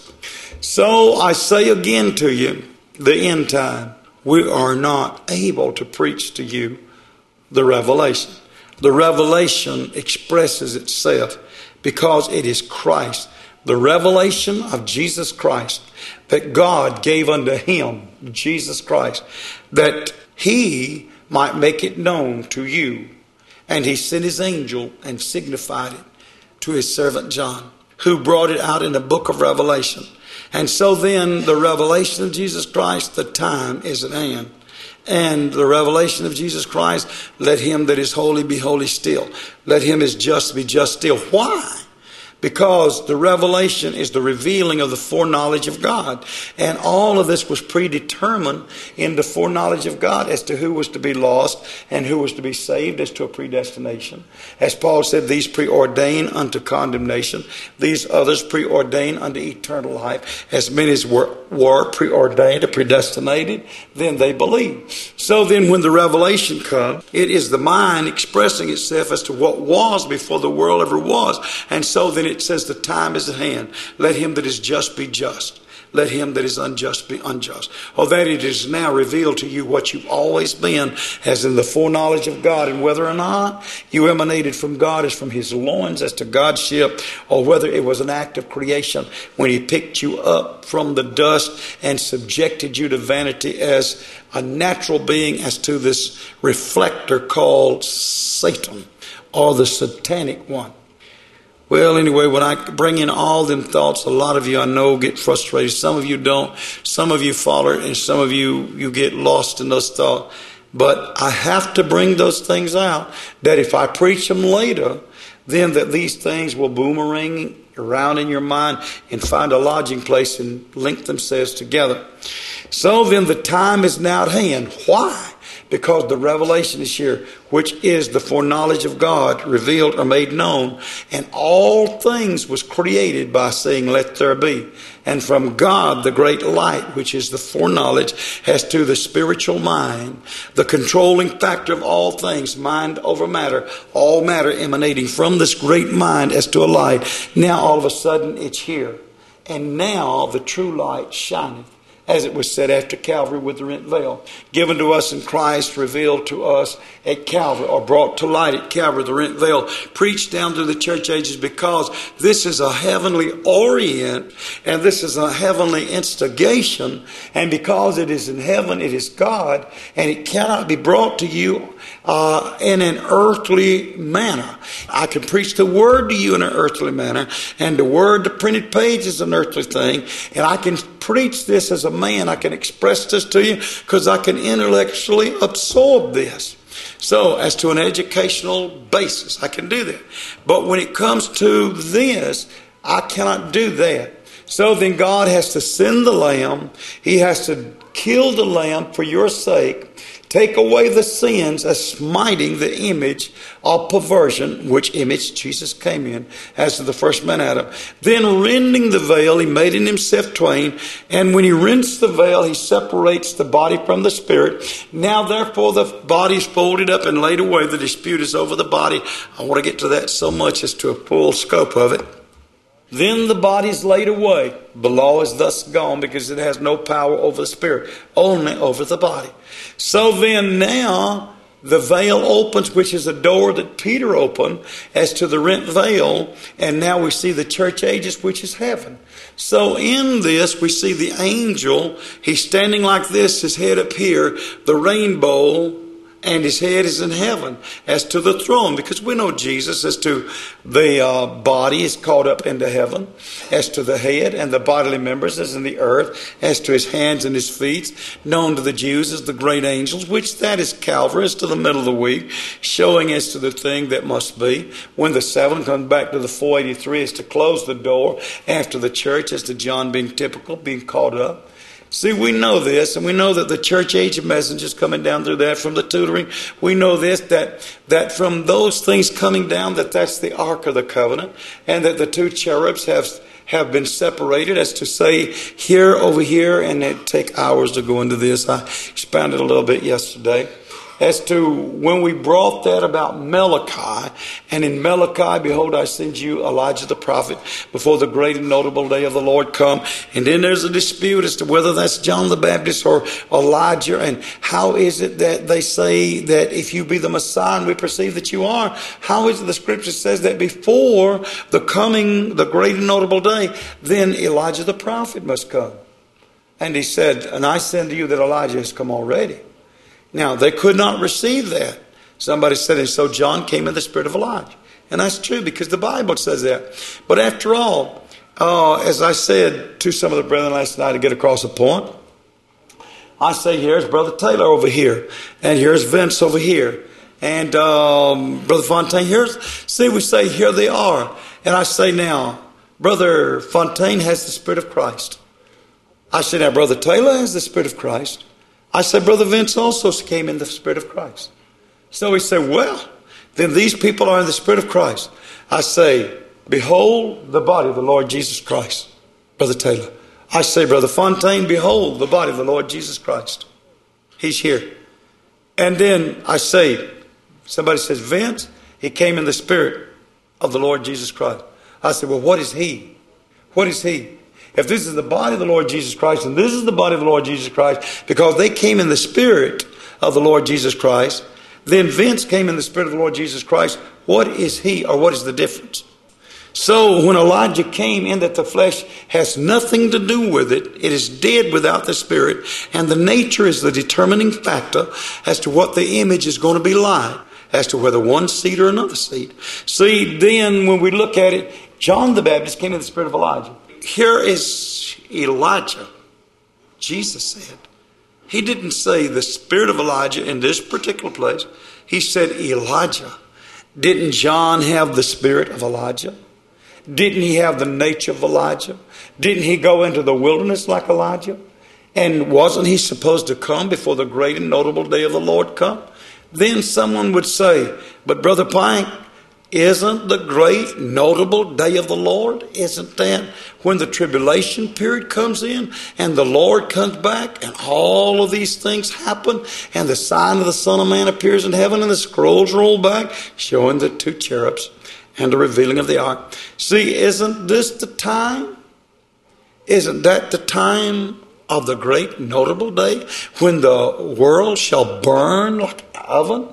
So I say again to you, the end time, we are not able to preach to you the revelation. The revelation expresses itself because it is Christ. The revelation of Jesus Christ that God gave unto Him, Jesus Christ, that He might make it known to you. And He sent His angel and signified it to His servant John, who brought it out in the book of Revelation. And so then the revelation of Jesus Christ, the time is at hand. And the revelation of Jesus Christ, let him that is holy be holy still. Let him that is just be just still. Why? Because the revelation is the revealing of the foreknowledge of God. And all of this was predetermined in the foreknowledge of God as to who was to be lost and who was to be saved, as to a predestination. As Paul said, these preordain unto condemnation. These others preordain unto eternal life. As many as were preordained or predestinated, then they believe. So then when the revelation comes, it is the mind expressing itself as to what was before the world ever was. And so then it says the time is at hand. Let him that is just be just. Let him that is unjust be unjust. Or that it is now revealed to you what you've always been, as in the foreknowledge of God, and whether or not you emanated from God as from His loins as to God's ship, or whether it was an act of creation when He picked you up from the dust and subjected you to vanity as a natural being, as to this reflector called Satan, or the satanic one. Well, anyway, when I bring in all them thoughts, a lot of you I know get frustrated. Some of you don't. Some of you follow it, and some of you get lost in those thoughts. But I have to bring those things out, that if I preach them later, then that these things will boomerang around in your mind and find a lodging place and link themselves together. So then the time is now at hand. Why? Because the revelation is here, which is the foreknowledge of God revealed or made known. And all things was created by saying, let there be. And from God, the great light, which is the foreknowledge, as to the spiritual mind, the controlling factor of all things, mind over matter, all matter emanating from this great mind as to a light. Now all of a sudden it's here. And now the true light shineth, as it was said after Calvary with the rent veil, given to us in Christ, revealed to us at Calvary, or brought to light at Calvary, the rent veil, preached down through the church ages, because this is a heavenly orient, and this is a heavenly instigation, and because it is in heaven, it is God, and it cannot be brought to you in an earthly manner. I can preach the word to you in an earthly manner, and the word, the printed page, is an earthly thing, and I can preach this as a man. I can express this to you because I can intellectually absorb this. So as to an educational basis, I can do that. But when it comes to this, I cannot do that. So then God has to send the lamb. He has to kill the lamb for your sake, take away the sins as smiting the image of perversion, which image Jesus came in as to the first man Adam. Then rending the veil, he made in himself twain. And when he rents the veil, he separates the body from the spirit. Now therefore the body is folded up and laid away. The dispute is over the body. I want to get to that so much as to a full scope of it. Then the body is laid away. The law is thus gone, because it has no power over the spirit, only over the body. So then now the veil opens, which is a door that Peter opened as to the rent veil. And now we see the church ages, which is heaven. So in this we see the angel. He's standing like this, his head up here, the rainbow, and his head is in heaven as to the throne, because we know Jesus as to the body is caught up into heaven, as to the head and the bodily members as in the earth, as to his hands and his feet, known to the Jews as the great angels, which that is Calvary, as to the middle of the week, showing as to the thing that must be. When the 7 comes back to the 483, is to close the door after the church, as to John being typical, being caught up. See, we know this, and we know that the church age of messengers coming down through that from the tutoring. We know this, that from those things coming down, that's the Ark of the Covenant, and that the 2 cherubs have been separated, as to say here, over here, and it'd take hours to go into this. I expounded a little bit yesterday. As to when we brought that about Malachi, and in Malachi, behold, I send you Elijah the prophet before the great and notable day of the Lord come. And then there's a dispute as to whether that's John the Baptist or Elijah, and how is it that they say that if you be the Messiah, and we perceive that you are, how is it the scripture says that before the coming, the great and notable day, then Elijah the prophet must come? And he said, and I send to you that Elijah has come already. Now, they could not receive that. Somebody said, and so John came in the spirit of Elijah. And that's true, because the Bible says that. But after all, as I said to some of the brethren last night to get across a point, I say, here's Brother Taylor over here, and here's Vince over here, and Brother Fontaine here. See, we say, here they are. And I say, now, Brother Fontaine has the Spirit of Christ. I say, now, Brother Taylor has the Spirit of Christ. I said, Brother Vince also came in the Spirit of Christ. So he said, well, then these people are in the Spirit of Christ. I say, behold the body of the Lord Jesus Christ, Brother Taylor. I say, Brother Fontaine, behold the body of the Lord Jesus Christ. He's here. And then I say, somebody says, Vince, he came in the Spirit of the Lord Jesus Christ. I said, well, what is he? What is he? If this is the body of the Lord Jesus Christ, and this is the body of the Lord Jesus Christ, because they came in the Spirit of the Lord Jesus Christ, then Vince came in the Spirit of the Lord Jesus Christ. What is he, or what is the difference? So when Elijah came in, that the flesh has nothing to do with it. It is dead without the Spirit, and the nature is the determining factor as to what the image is going to be like, as to whether one seed or another seed. See, then when we look at it, John the Baptist came in the Spirit of Elijah. Here is Elijah. Jesus said He didn't say the spirit of Elijah in this particular place. He said Elijah. Didn't John have the spirit of Elijah? Didn't he have the nature of Elijah? Didn't he go into the wilderness like Elijah? And wasn't he supposed to come before the great and notable day of the Lord come? Then someone would say, but Brother Pike, isn't the great notable day of the Lord? Isn't that when the tribulation period comes in and the Lord comes back and all of these things happen and the sign of the Son of Man appears in heaven and the scrolls roll back showing the two cherubs and the revealing of the ark? See, isn't this the time? Isn't that the time of the great notable day when the world shall burn like an oven?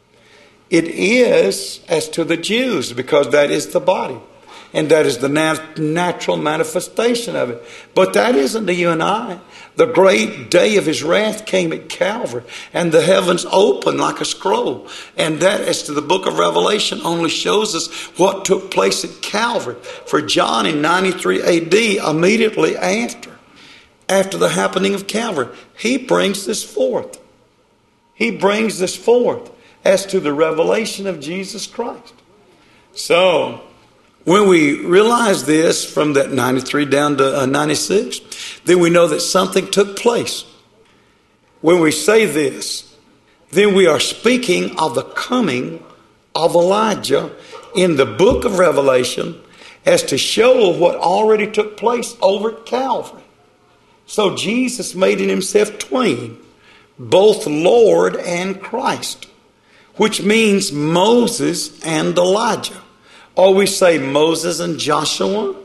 It is as to the Jews, because that is the body. And that is the natural manifestation of it. But that isn't to you and I. The great day of his wrath came at Calvary. And the heavens opened like a scroll. And that, as to the book of Revelation, only shows us what took place at Calvary. For John in 93 AD, immediately after the happening of Calvary, he brings this forth. He brings this forth as to the revelation of Jesus Christ. So, when we realize this from that 93 down to 96, then we know that something took place. When we say this, then we are speaking of the coming of Elijah in the book of Revelation as to show what already took place over at Calvary. So Jesus made in himself twain, both Lord and Christ, which means Moses and Elijah. Or we say Moses and Joshua,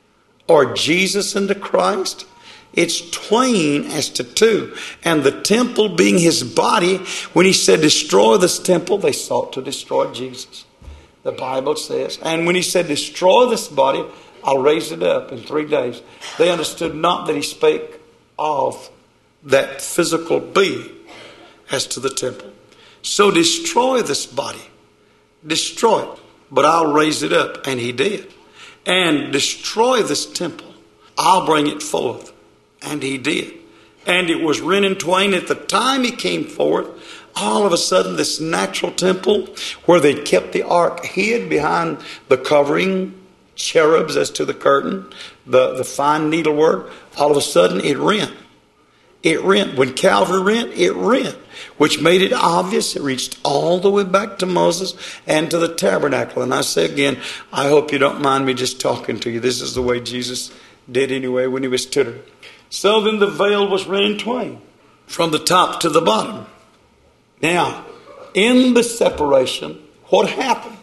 or Jesus and the Christ. It's twain as to two. And the temple being his body, when he said destroy this temple, they sought to destroy Jesus. The Bible says. And when he said destroy this body, I'll raise it up in 3 days. They understood not that he spake of that physical being as to the temple. So destroy this body. Destroy it. But I'll raise it up. And he did. And destroy this temple. I'll bring it forth. And he did. And it was rent in twain. At the time he came forth, all of a sudden this natural temple where they kept the ark hid behind the covering cherubs as to the curtain, the fine needlework, all of a sudden it rent. It rent. When Calvary rent, it rent, which made it obvious. It reached all the way back to Moses and to the tabernacle. And I say again, I hope you don't mind me just talking to you. This is the way Jesus did anyway when he was tutored. So then the veil was rent in twain from the top to the bottom. Now, in the separation, what happened?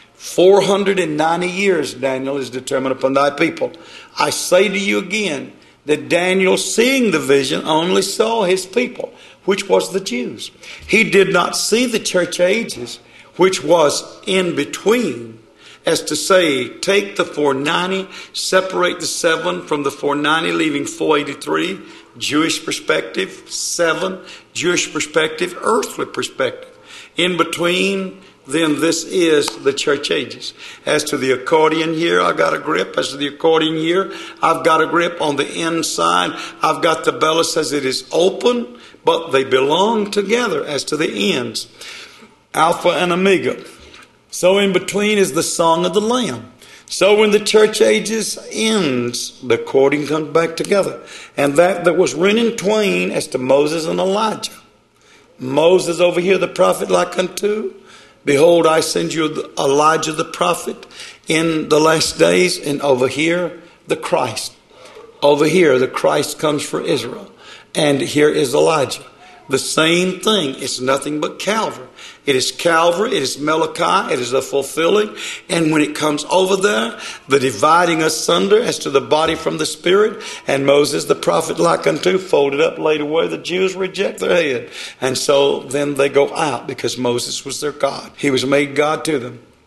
490 years, Daniel, is determined upon thy people. I say to you again, that Daniel, seeing the vision, only saw his people, which was the Jews. He did not see the church ages, which was in between, as to say, take the 490, separate the 7 from the 490, leaving 483, Jewish perspective, 7, Jewish perspective, earthly perspective. In between, then this is the church ages. As to the accordion here, I got a grip. As to the accordion here, I've got a grip on the inside. I've got the bellows says it is open, but they belong together as to the ends. Alpha and Omega. So in between is the song of the Lamb. So when the church ages ends, the accordion comes back together. And that was rent in twain as to Moses and Elijah. Moses over here, the prophet like unto. Behold, I send you Elijah the prophet in the last days. And over here, the Christ. Over here, the Christ comes for Israel. And here is Elijah. The same thing. It's nothing but Calvary. It is Calvary. It is Malachi. It is the fulfilling. And when it comes over there, the dividing asunder as to the body from the spirit. And Moses, the prophet like unto, folded up, laid away. The Jews reject their head. And so then they go out because Moses was their God. He was made God to them.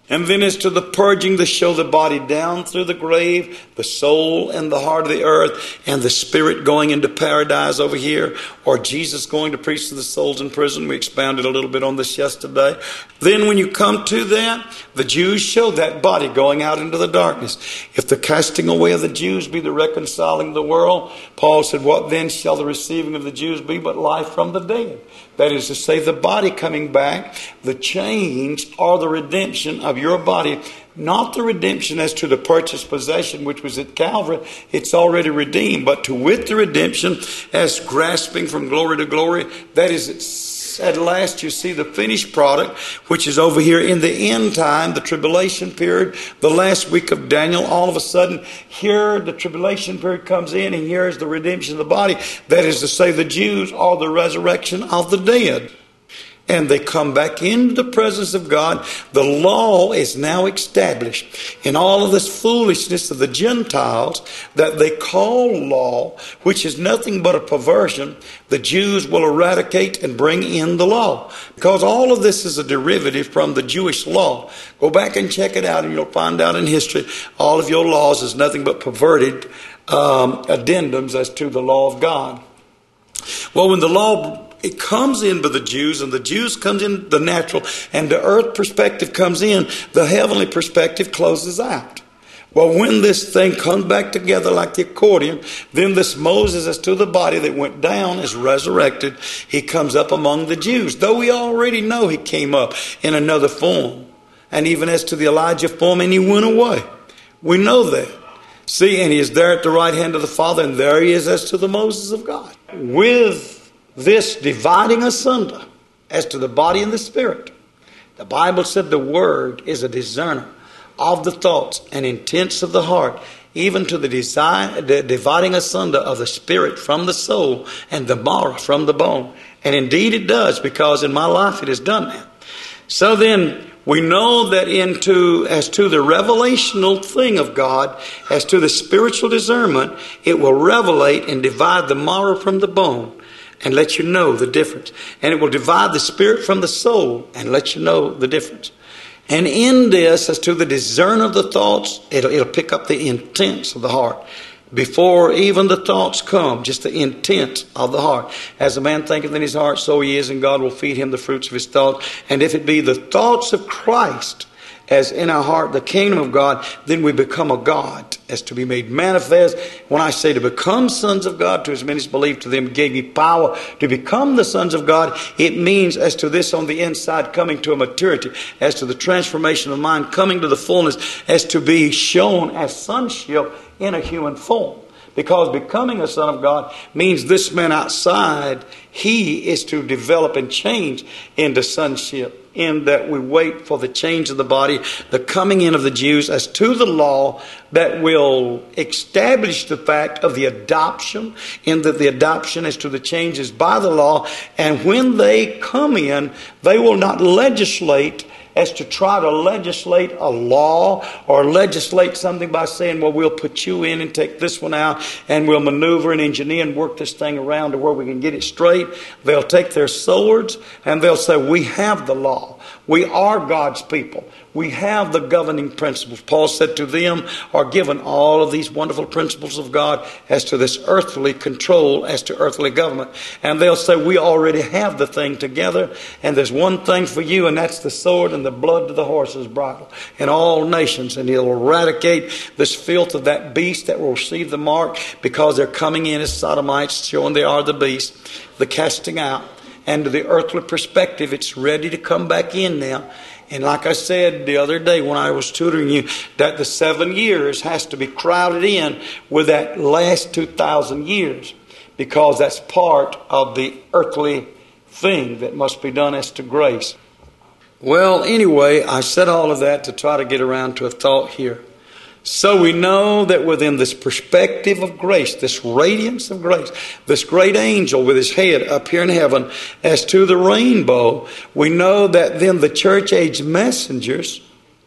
And then as to the purging, to show the body down through the grave, the soul and the heart of the earth, and the spirit going into paradise over here, or Jesus going to preach to the souls in prison. We expounded a little bit on this yesterday. Then when you come to that, the Jews show that body going out into the darkness. If the casting away of the Jews be the reconciling of the world, Paul said, what then shall the receiving of the Jews be but life from the dead? That is to say, the body coming back, the change or the redemption of your body, not the redemption as to the purchased possession which was at Calvary. It's already redeemed, but to wit the redemption as grasping from glory to glory. That is, at last you see the finished product, which is over here in the end time, the tribulation period, the last week of Daniel. All of a sudden, here the tribulation period comes in, and here is the redemption of the body. That is to say, the Jews are the resurrection of the dead. And they come back into the presence of God. The law is now established. In all of this foolishness of the Gentiles that they call law, which is nothing but a perversion, the Jews will eradicate and bring in the law. Because all of this is a derivative from the Jewish law. Go back and check it out, and you'll find out in history all of your laws is nothing but perverted addendums as to the law of God. Well, when the law it comes in by the Jews, and the Jews comes in the natural, and the earth perspective comes in, the heavenly perspective closes out. Well, when this thing comes back together like the accordion, then this Moses as to the body that went down is resurrected. He comes up among the Jews, though we already know he came up in another form. And even as to the Elijah form, and he went away. We know that. See, and he is there at the right hand of the Father, and there he is as to the Moses of God. With this dividing asunder as to the body and the spirit, the Bible said the word is a discerner of the thoughts and intents of the heart, even to the dividing asunder of the spirit from the soul and the marrow from the bone. And indeed it does, because in my life it has done that. So then we know that as to the revelational thing of God, as to the spiritual discernment, it will revelate and divide the marrow from the bone and let you know the difference. And it will divide the spirit from the soul and let you know the difference. And in this, as to the discern of the thoughts, it'll pick up the intents of the heart. Before even the thoughts come, just the intent of the heart. As a man thinketh in his heart, so he is, and God will feed him the fruits of his thoughts. And if it be the thoughts of Christ as in our heart, the kingdom of God, then we become a God as to be made manifest. When I say to become sons of God, to as many as believe, to them gave me power to become the sons of God, it means as to this on the inside coming to a maturity, as to the transformation of mind coming to the fullness, as to be shown as sonship in a human form. Because becoming a son of God means this man outside, he is to develop and change into sonship, in that we wait for the change of the body, the coming in of the Jews as to the law that will establish the fact of the adoption, in that the adoption as to the changes by the law. And when they come in, they will not legislate as to try to legislate a law or legislate something by saying, well, we'll put you in and take this one out, and we'll maneuver and engineer and work this thing around to where we can get it straight. They'll take their swords and they'll say, we have the law. We are God's people. We have the governing principles. Paul said to them are given all of these wonderful principles of God as to this earthly control, as to earthly government. And they'll say, we already have the thing together, and there's one thing for you, and that's the sword and the blood to the horse's bridle in all nations. And he'll eradicate this filth of that beast that will receive the mark, because they're coming in as sodomites, showing they are the beast, the casting out. And to the earthly perspective, it's ready to come back in now. And like I said the other day when I was tutoring you, that the 7 years has to be crowded in with that last 2,000 years, because that's part of the earthly thing that must be done as to grace. Well, anyway, I said all of that to try to get around to a thought here. So we know that within this perspective of grace, this radiance of grace, this great angel with his head up here in heaven as to the rainbow, we know that then the church age messengers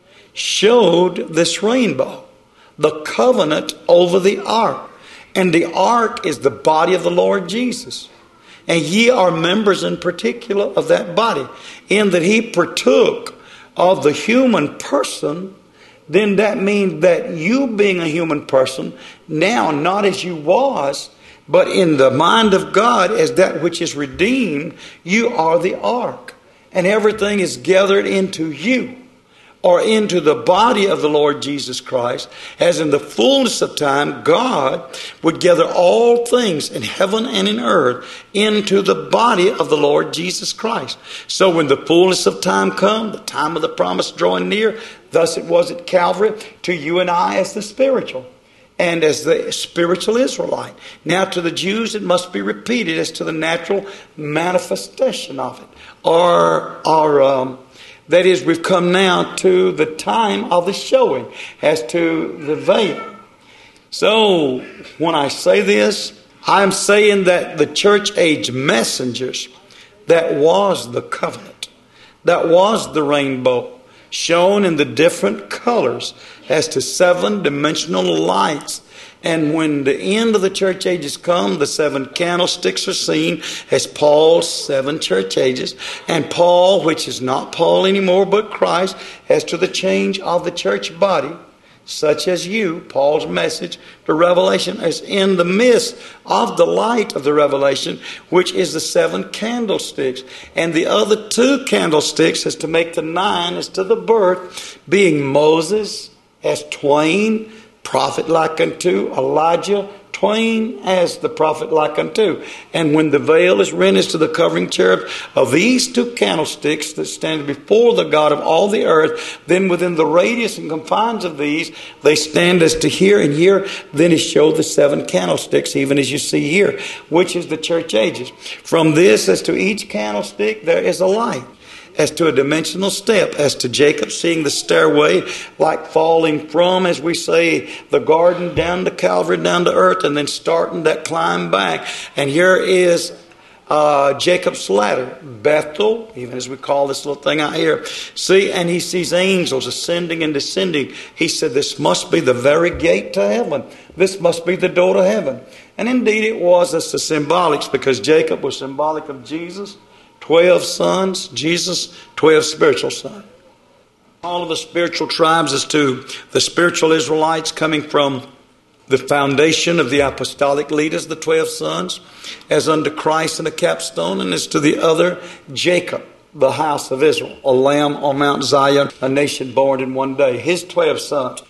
showed this rainbow, the covenant over the ark. And the ark is the body of the Lord Jesus. And ye are members in particular of that body, in that he partook of the human person, then that means that you being a human person, now not as you was, but in the mind of God as that which is redeemed, you are the ark. And everything is gathered into you, or into the body of the Lord Jesus Christ, as in the fullness of time God would gather all things in heaven and in earth into the body of the Lord Jesus Christ. So when the fullness of time come, the time of the promise drawing near, thus it was at Calvary to you and I as the spiritual, and as the spiritual Israelite. Now to the Jews it must be repeated as to the natural manifestation of it, that is, we've come now to the time of the showing as to the veil. So when I say this, I'm saying that the church age messengers, that was the covenant, that was the rainbow, shown in the different colors as to 7-dimensional lights. And when the end of the church ages come, the 7 candlesticks are seen as Paul's 7 church ages. And Paul, which is not Paul anymore but Christ, as to the change of the church body, such as you, Paul's message to Revelation, is in the midst of the light of the Revelation, which is the 7 candlesticks. And the other 2 candlesticks is to make the 9 as to the birth, being Moses as twain, prophet like unto, Elijah twain as the prophet like unto. And when the veil is rent as to the covering cherub of these 2 candlesticks that stand before the God of all the earth, then within the radius and confines of these they stand as to here, and here then is showed the 7 candlesticks, even as you see here, which is the church ages. From this as to each candlestick there is a light, as to a dimensional step, as to Jacob seeing the stairway like falling from, as we say, the garden down to Calvary, down to earth, and then starting that climb back. And here is Jacob's ladder, Bethel, even as we call this little thing out here. See, and he sees angels ascending and descending. He said, this must be the very gate to heaven. This must be the door to heaven. And indeed it was as the symbolics, because Jacob was symbolic of Jesus. 12 sons, Jesus, 12 spiritual sons. All of the spiritual tribes as to the spiritual Israelites coming from the foundation of the apostolic leaders, the 12 sons, as unto Christ in the capstone, and as to the other, Jacob, the house of Israel, a lamb on Mount Zion, a nation born in one day. His 12 sons,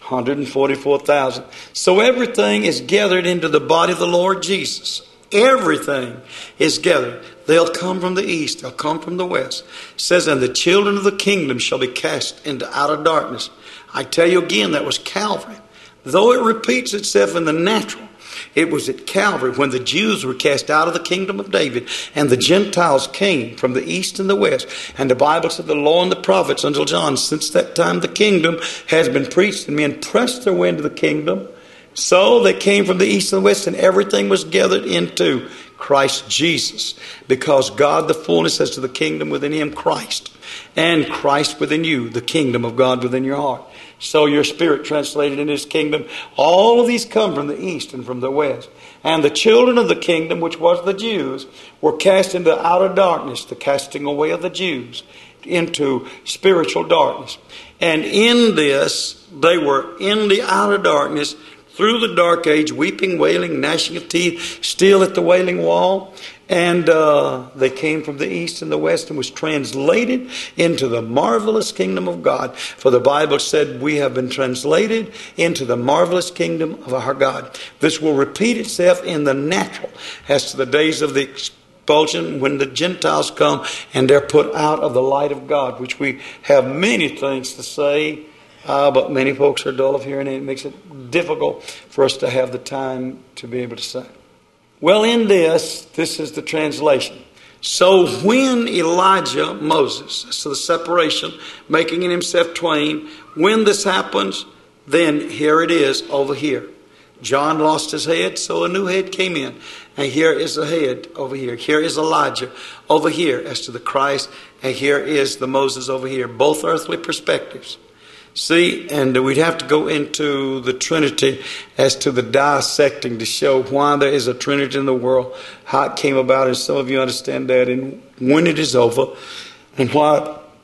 144,000. So everything is gathered into the body of the Lord Jesus. Everything is gathered. They'll come from the east. They'll come from the west. It says, and the children of the kingdom shall be cast into outer darkness. I tell you again, that was Calvary. Though it repeats itself in the natural, it was at Calvary when the Jews were cast out of the kingdom of David, and the Gentiles came from the east and the west. And the Bible said, the law and the prophets until John, since that time the kingdom has been preached, and men pressed their way into the kingdom. So they came from the east and the west, and everything was gathered into Christ Jesus, because God the fullness as to the kingdom within him, Christ, and Christ within you, the kingdom of God within your heart. So your spirit translated in his kingdom. All of these come from the east and from the west. And the children of the kingdom, which was the Jews, were cast into outer darkness, the casting away of the Jews, into spiritual darkness. And in this, they were in the outer darkness, through the dark age, weeping, wailing, gnashing of teeth, still at the wailing wall. And they came from the east and the west, and was translated into the marvelous kingdom of God. For the Bible said, we have been translated into the marvelous kingdom of our God. This will repeat itself in the natural as to the days of the expulsion, when the Gentiles come and they're put out of the light of God, which we have many things to say. But many folks are dull of hearing, and it makes it difficult for us to have the time to be able to say. Well, in this is the translation. So when Elijah, Moses, so the separation, making in himself twain, when this happens, then here it is over here. John lost his head, so a new head came in. And here is a head over here. Here is Elijah over here as to the Christ. And here is the Moses over here. Both earthly perspectives. See, and we'd have to go into the Trinity as to the dissecting to show why there is a Trinity in the world, how it came about, and some of you understand that, and when it is over, and what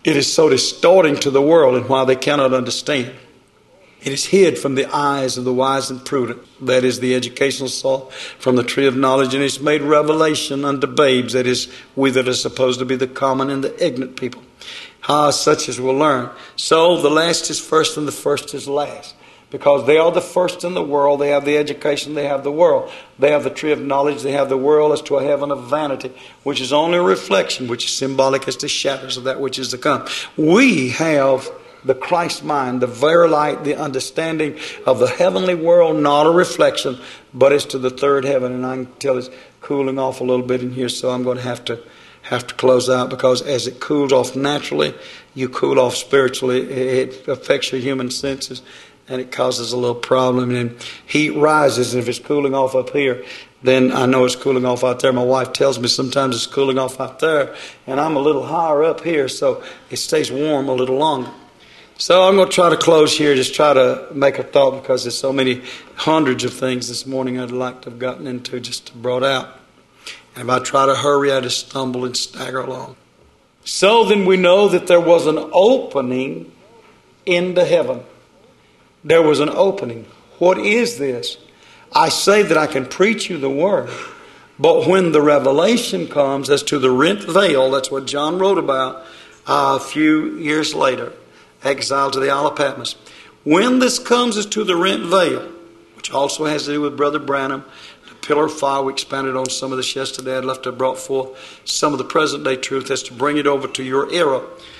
It is so distorting to the world and why they cannot understand. It is hid from the eyes of the wise and prudent. That is the educational salt from the tree of knowledge. And it's made revelation unto babes. That is, we that are supposed to be the common and the ignorant people. Such as will learn. So the last is first and the first is last. Because they are the first in the world. They have the education. They have the world. They have the tree of knowledge. They have the world as to a heaven of vanity, which is only a reflection, which is symbolic as the shadows of that which is to come. We have the Christ mind, the very light, the understanding of the heavenly world, not a reflection, but it's to the third heaven. And I can tell it's cooling off a little bit in here, so I'm going to have to close out, because as it cools off naturally, you cool off spiritually. It affects your human senses, and it causes a little problem. And heat rises, and if it's cooling off up here, then I know it's cooling off out there. My wife tells me sometimes it's cooling off out there, and I'm a little higher up here, so it stays warm a little longer. So I'm going to try to close here, just try to make a thought, because there's so many hundreds of things this morning I'd like to have gotten into just brought out. And if I try to hurry, I just stumble and stagger along. So then we know that there was an opening into heaven. There was an opening. What is this? I say that I can preach you the word, but when the revelation comes as to the rent veil, that's what John wrote about a few years later, exiled to the Isle of Patmos. When this comes as to the rent veil, which also has to do with Brother Branham, the pillar of fire, we expanded on some of this yesterday. I'd love to have brought forth some of the present day truth as to bring it over to your era.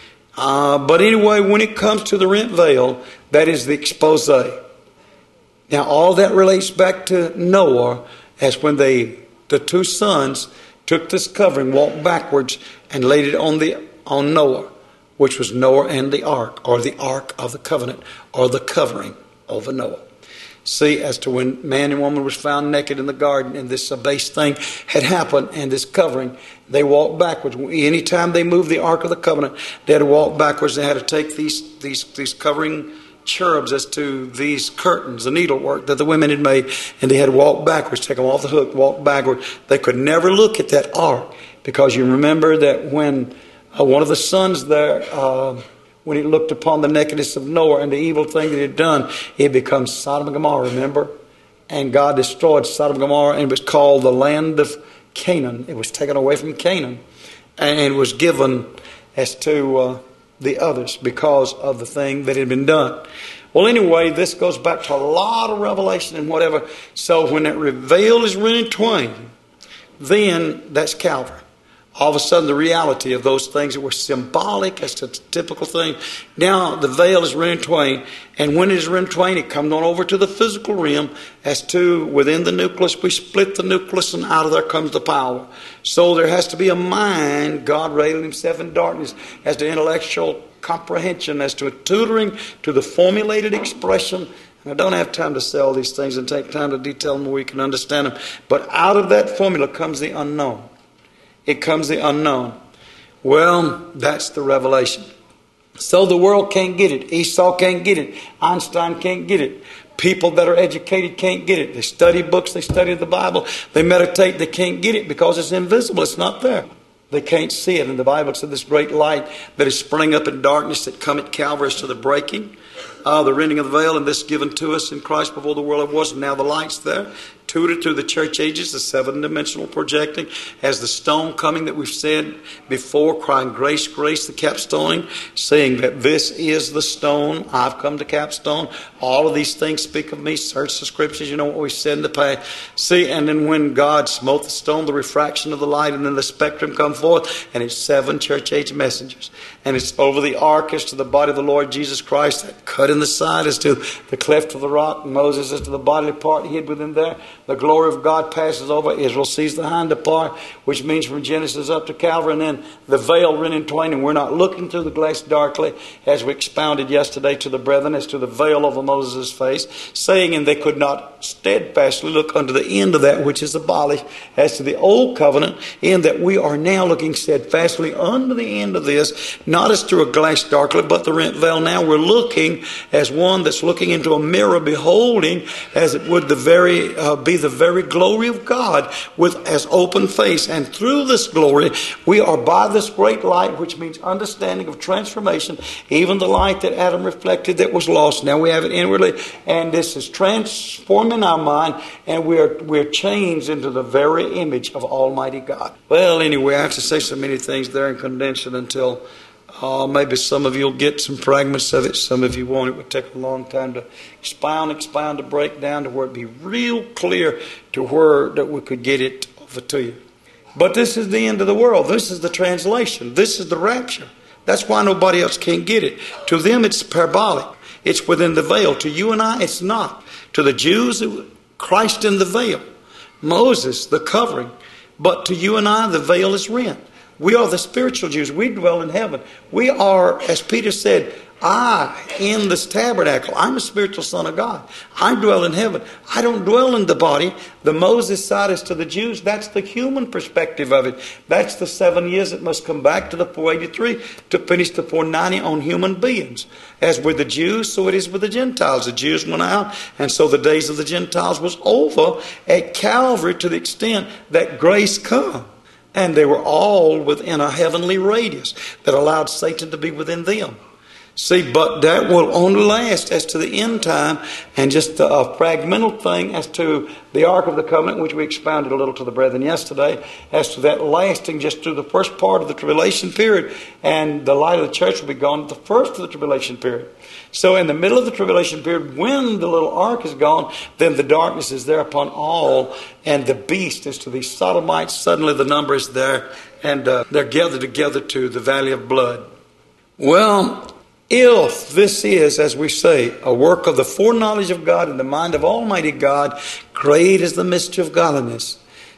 But anyway, when it comes to the rent veil, that is the expose. Now, all that relates back to Noah, as when the two sons took this covering, walked backwards, and laid it on Noah, which was Noah and the ark, or the ark of the covenant, or the covering over Noah. See, as to when man and woman was found naked in the garden, and this base thing had happened, and this covering, they walked backwards. Anytime they moved the ark of the covenant, they had to walk backwards. They had to take these covering cherubs as to these curtains, the needlework that the women had made, and they had to walk backwards, take them off the hook, walk backward. They could never look at that ark, because you remember that when one of the sons there, when he looked upon the nakedness of Noah and the evil thing that he had done, it becomes Sodom and Gomorrah, remember? And God destroyed Sodom and Gomorrah, and it was called the land of Canaan. It was taken away from Canaan, and it was given as to the others because of the thing that had been done. Well, anyway, this goes back to a lot of revelation and whatever. So when that veil is rent in twain, then that's Calvary. All of a sudden, the reality of those things that were symbolic as to the typical thing, now the veil is rent in twain, and when it is rent in twain, it comes on over to the physical realm, as to within the nucleus, we split the nucleus, and out of there comes the power. So there has to be a mind, God railing himself in darkness, as to intellectual comprehension, as to a tutoring, to the formulated expression. And I don't have time to say all these things and take time to detail them where we can understand them. But out of that formula comes the unknown. It comes the unknown. Well, that's the revelation. So the world can't get it. Esau can't get it. Einstein can't get it. People that are educated can't get it. They study books. They study the Bible. They meditate. They can't get it because it's invisible. It's not there. They can't see it. And the Bible said this great light that is sprung up in darkness that come at Calvary is to the breaking, the rending of the veil, and this given to us in Christ before the world was. And now the light's there, tutored through the church ages, the seven-dimensional projecting, as the stone coming that we've said before, crying grace, grace, the capstoning, saying that this is the stone. I've come to capstone. All of these things speak of me. Search the scriptures. You know what we said in the past. See, and then when God smote the stone, the refraction of the light, and then the spectrum come forth, and it's seven church age messengers. And it's over the ark as to the body of the Lord Jesus Christ, that cut in the side as to the cleft of the rock. Moses as to the bodily part hid within there. The glory of God passes over. Israel sees the hinder part, which means from Genesis up to Calvary. And then the veil rent in twain. And we're not looking through the glass darkly, as we expounded yesterday to the brethren, as to the veil over Moses' face, saying, and they could not steadfastly look unto the end of that which is abolished, as to the old covenant, in that we are now looking steadfastly unto the end of this. not as through a glass darkly, but the rent veil. Now we're looking as one that's looking into a mirror, beholding as it would be the very glory of God with as open face. And through this glory, we are by this great light, which means understanding of transformation, even the light that Adam reflected that was lost. Now we have it inwardly, and this is transforming our mind, and we're changed into the very image of Almighty God. Well, anyway, I have to say so many things there and condense it until maybe some of you will get some fragments of it. Some of you won't. It would take a long time to expound, to break down to where it be real clear to where that we could get it over to you. But this is the end of the world. This is the translation. This is the rapture. That's why nobody else can get it. To them, it's parabolic. It's within the veil. To you and I, it's not. To the Jews, Christ in the veil. Moses, the covering. But to you and I, the veil is rent. We are the spiritual Jews. We dwell in heaven. We are, as Peter said, I, in this tabernacle, I'm a spiritual son of God. I dwell in heaven. I don't dwell in the body. The Moses side is to the Jews. That's the human perspective of it. That's the 7 years that must come back to the 483 to finish the 490 on human beings. As with the Jews, so it is with the Gentiles. The Jews went out, and so the days of the Gentiles was over at Calvary to the extent that grace come. And they were all within a heavenly radius that allowed Satan to be within them. See, but that will only last as to the end time, and just a fragmental thing as to the Ark of the Covenant, which we expounded a little to the brethren yesterday, as to that lasting just through the first part of the tribulation period, and the light of the church will be gone at the first of the tribulation period. So in the middle of the tribulation period, when the little ark is gone, then the darkness is there upon all, and the beast is to these sodomites. Suddenly the number is there, and they're gathered together to the valley of blood. Well, if this is, as we say, a work of the foreknowledge of God in the mind of Almighty God, great is the mystery of godliness.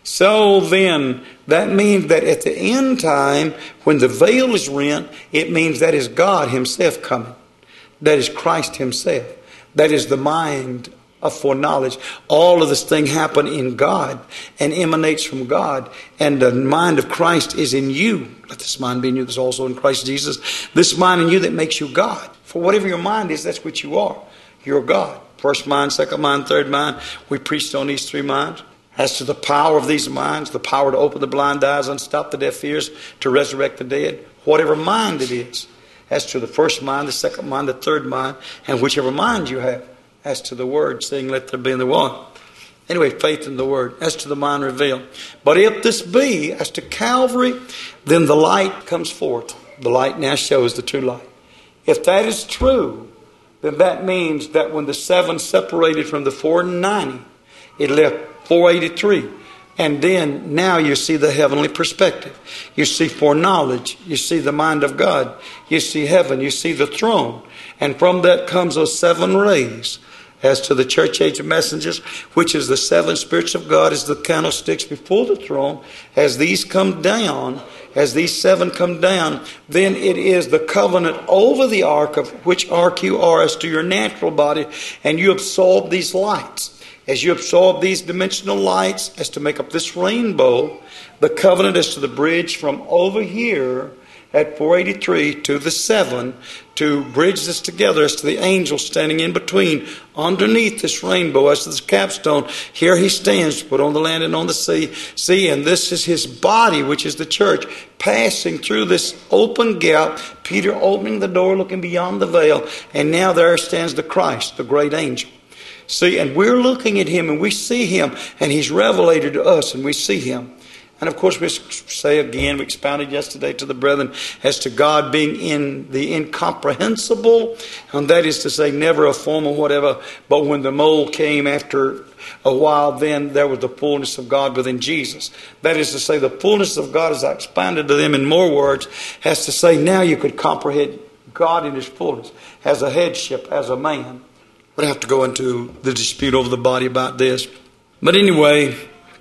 So then, that means that at the end time, when the veil is rent, it means that is God Himself coming. That is Christ Himself. That is the mind of foreknowledge. All of this thing happened in God and emanates from God. And the mind of Christ is in you. Let this mind be in you that's also in Christ Jesus. This mind in you that makes you God. For whatever your mind is, that's what you are. You're God. First mind, second mind, third mind. We preached on these three minds. As to the power of these minds, the power to open the blind eyes, unstop the deaf ears, to resurrect the dead. Whatever mind it is. As to the first mind, the second mind, the third mind, and whichever mind you have. As to the Word, saying, let there be in the one. Anyway, faith in the Word. As to the mind revealed. But if this be, as to Calvary, then the light comes forth. The light now shows the true light. If that is true, then that means that when the 7 separated from the 490, it left 483. And then now you see the heavenly perspective. You see foreknowledge. You see the mind of God. You see heaven. You see the throne. And from that comes those 7 rays. As to the church age of messengers, which is the 7 spirits of God, as the candlesticks before the throne, as these come down, as these 7 come down, then it is the covenant over the ark, of which ark you are as to your natural body, and you absorb these lights. As you absorb these dimensional lights as to make up this rainbow, the covenant is to the bridge from over here at 483 to the 7, to bridge this together as to the angel standing in between, underneath this rainbow, as to this capstone. Here he stands, put on the land and on the sea. See, and this is his body, which is the church, passing through this open gap, Peter opening the door, looking beyond the veil, and now there stands the Christ, the great angel. See, and we're looking at him, and we see him, and he's revelated to us, and we see him. And of course, we say again, we expounded yesterday to the brethren as to God being in the incomprehensible, and that is to say, never a form or whatever, but when the mold came after a while, then there was the fullness of God within Jesus. That is to say, the fullness of God, as I expounded to them in more words, has to say now you could comprehend God in His fullness, as a headship, as a man. We'd have to go into the dispute over the body about this. But anyway,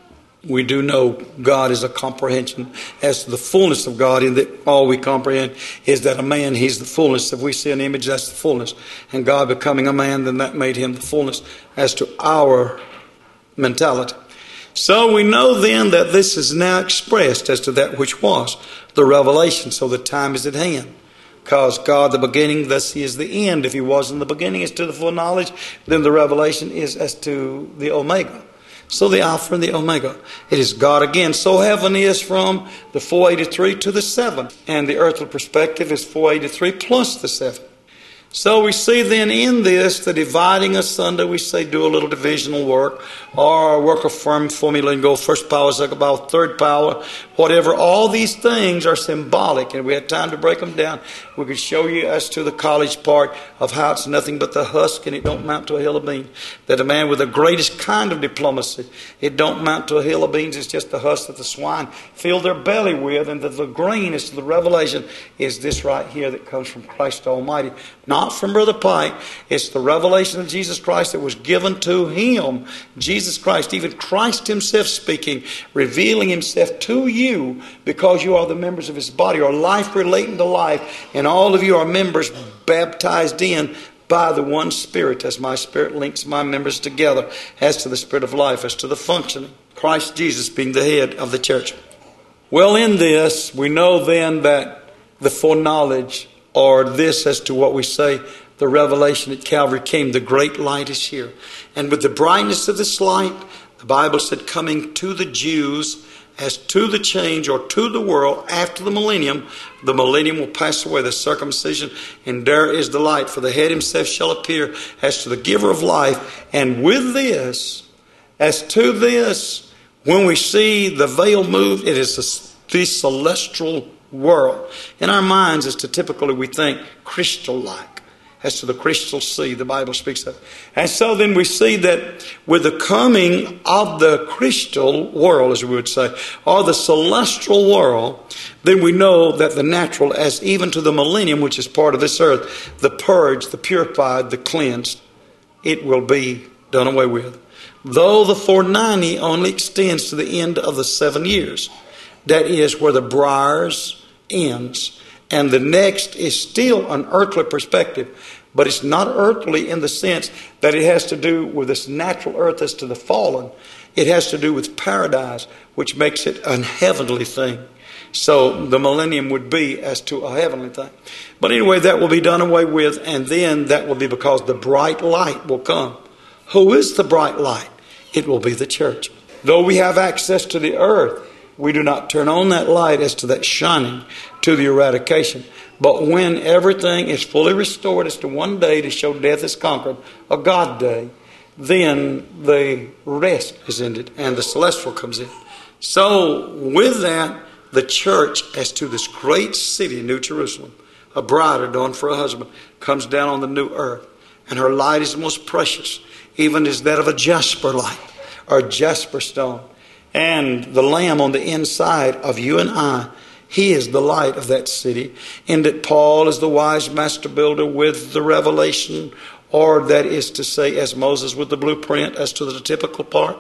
we do know God is a comprehension as to the fullness of God, in that all we comprehend is that a man, he's the fullness. If we see an image, that's the fullness. And God becoming a man, then that made him the fullness as to our mentality. So we know then that this is now expressed as to that which was the revelation. So the time is at hand. Because God, the beginning, thus He is the end. If He was in the beginning as to the full knowledge, then the revelation is as to the Omega. So the Alpha and the Omega. It is God again. So heaven is from the 483 to the 7. And the earthly perspective is 483 plus the 7. So we see then in this, the dividing asunder, we say do a little divisional work, or work a firm formula and go first power, second power, third power, whatever. All these things are symbolic, and we had time to break them down. We could show you as to the college part of how it's nothing but the husk and it don't mount to a hill of beans. That a man with the greatest kind of diplomacy, it don't mount to a hill of beans, it's just the husk that the swine fill their belly with, and that the grain is to the revelation is this right here that comes from Christ Almighty. Not from Brother Pike. It's the revelation of Jesus Christ that was given to him. Jesus Christ, even Christ himself speaking, revealing himself to you because you are the members of his body, or life relating to life, and all of you are members baptized in by the one Spirit, as my Spirit links my members together, as to the Spirit of life, as to the functioning. Christ Jesus being the head of the church. Well, in this, we know then that the foreknowledge, or this as to what we say, the revelation at Calvary came. The great light is here. And with the brightness of this light, the Bible said, coming to the Jews as to the change, or to the world after the millennium will pass away, the circumcision, and there is the light. For the head himself shall appear as to the giver of life. And with this, as to this, when we see the veil moved, it is the celestial world. In our minds, as to typically we think crystal-like, as to the crystal sea, the Bible speaks of. And so then we see that with the coming of the crystal world, as we would say, or the celestial world, then we know that the natural, as even to the millennium, which is part of this earth, the purged, the purified, the cleansed, it will be done away with. Though the 490 only extends to the end of the 7 years. That is where the briars ends. And the next is still an earthly perspective. But it's not earthly in the sense that it has to do with this natural earth as to the fallen. It has to do with paradise, which makes it a heavenly thing. So the millennium would be as to a heavenly thing. But anyway, that will be done away with. And then that will be because the bright light will come. Who is the bright light? It will be the church. Though we have access to the earth, we do not turn on that light as to that shining to the eradication. But when everything is fully restored as to one day to show death is conquered, a God day, then the rest is ended and the celestial comes in. So with that, the church as to this great city, New Jerusalem, a bride adorned for a husband, comes down on the new earth. And her light is most precious, even as that of a jasper light or jasper stone. And the Lamb on the inside of you and I, He is the light of that city. And that Paul is the wise master builder with the revelation, or that is to say, as Moses with the blueprint as to the typical part.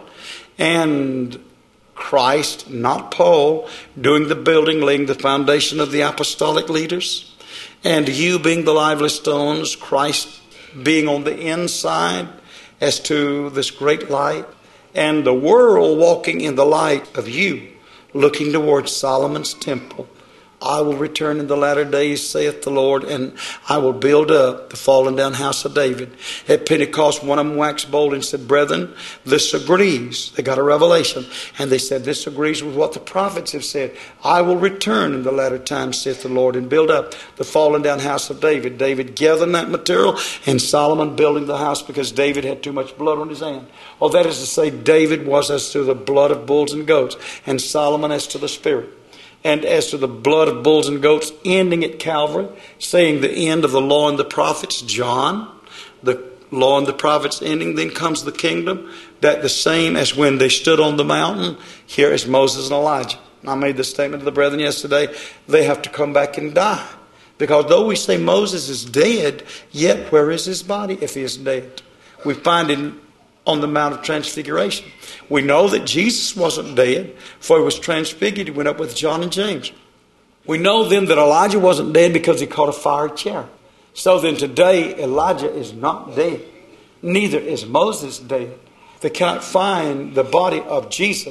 And Christ, not Paul, doing the building, laying the foundation of the apostolic leaders. And you being the lively stones, Christ being on the inside as to this great light. And the world walking in the light of you, looking towards Solomon's temple. I will return in the latter days, saith the Lord, and I will build up the fallen down house of David. At Pentecost, one of them waxed bold and said, brethren, this agrees. They got a revelation. And they said, this agrees with what the prophets have said. I will return in the latter times, saith the Lord, and build up the fallen down house of David. David gathering that material, and Solomon building the house because David had too much blood on his hand. Or that is to say, David was as to the blood of bulls and goats, and Solomon as to the Spirit. And as to the blood of bulls and goats, ending at Calvary, saying the end of the law and the prophets, John, the law and the prophets ending, then comes the kingdom, that the same as when they stood on the mountain, here is Moses and Elijah. And I made this statement to the brethren yesterday, they have to come back and die. Because though we say Moses is dead, yet where is his body if he is dead? We find him on the Mount of Transfiguration. We know that Jesus wasn't dead, for he was transfigured. He went up with John and James. We know then that Elijah wasn't dead because he caught a fiery chariot. So then today, Elijah is not dead. Neither is Moses dead. They cannot find the body of Jesus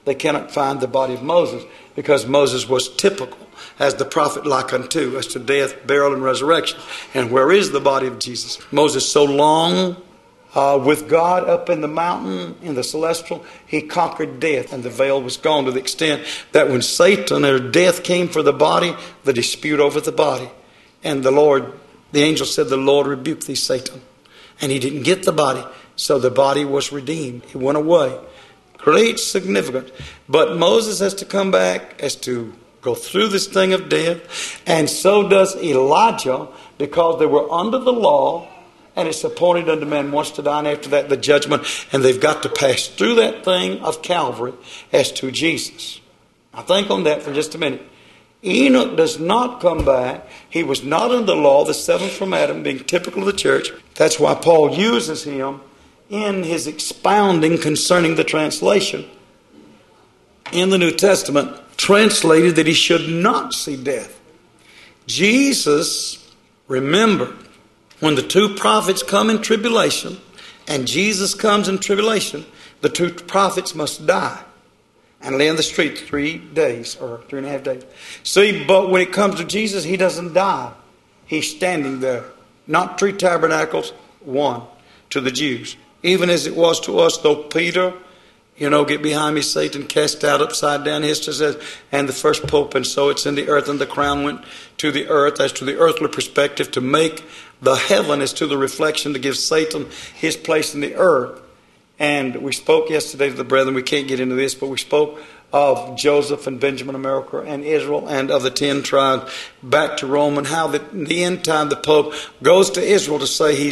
they cannot find the body of Moses, because Moses was typical as the prophet like unto, as to death, burial, and resurrection. And where is the body of Jesus? Moses so long with God up in the mountain, in the celestial, he conquered death, and the veil was gone, to the extent that when Satan or death came for the body, the dispute over the body. And the angel said, the Lord rebuked thee, Satan. And he didn't get the body, so the body was redeemed. It went away. Great significance. But Moses has to come back, has to go through this thing of death, and so does Elijah, because they were under the law, and it's appointed unto man once to die, and after that the judgment, and they've got to pass through that thing of Calvary as to Jesus. Now think on that for just a minute. Enoch does not come back. He was not under the law, the seventh from Adam, being typical of the church. That's why Paul uses him in his expounding concerning the translation in the New Testament, translated that he should not see death. Jesus, remember, when the two prophets come in tribulation, and Jesus comes in tribulation, the two prophets must die and lay in the street 3 days, or 3.5 days. See, but when it comes to Jesus, he doesn't die. He's standing there. Not 3 tabernacles, 1 to the Jews. Even as it was to us, though Peter, get behind me, Satan, cast out upside down, history says, and the first pope, and so it's in the earth, and the crown went to the earth, as to the earthly perspective, to make the heaven as to the reflection, to give Satan his place in the earth. And we spoke yesterday to the brethren, we can't get into this, but we spoke of Joseph and Benjamin, America, and Israel, and of the 10 tribes back to Rome, and how that in the end time the Pope goes to Israel to say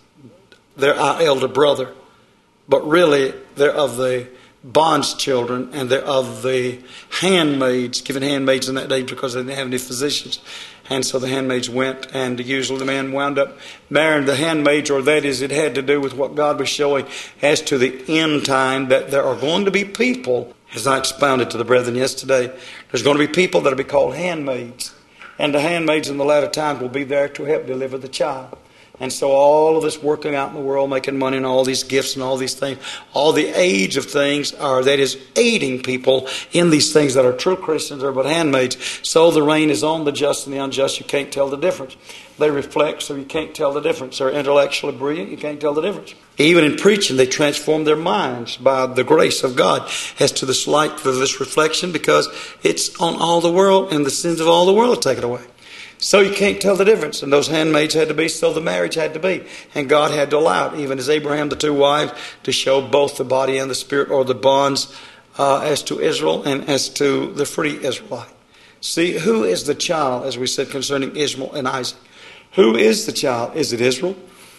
they're our elder brother. But really, they're of the bond's children, and they're of the handmaids, given handmaids in that day because they didn't have any physicians. And so the handmaids went, and usually the man wound up marrying the handmaids, or that is, it had to do with what God was showing as to the end time, that there are going to be people, as I expounded to the brethren yesterday, there's going to be people that will be called handmaids. And the handmaids in the latter times will be there to help deliver the child. And so all of this working out in the world, making money and all these gifts and all these things, all the age of things that is aiding people in these things that are true Christians are but handmaids. So the rain is on the just and the unjust. You can't tell the difference. They reflect, so you can't tell the difference. They're intellectually brilliant. You can't tell the difference. Even in preaching, they transform their minds by the grace of God as to this light of this reflection, because it's on all the world, and the sins of all the world are taken away. So you can't tell the difference. And those handmaids had to be, so the marriage had to be. And God had to allow it, even as Abraham, the 2 wives, to show both the body and the spirit, or the bonds as to Israel and as to the free Israelite. See, who is the child, as we said concerning Ishmael and Isaac? Who is the child? Is it Israel?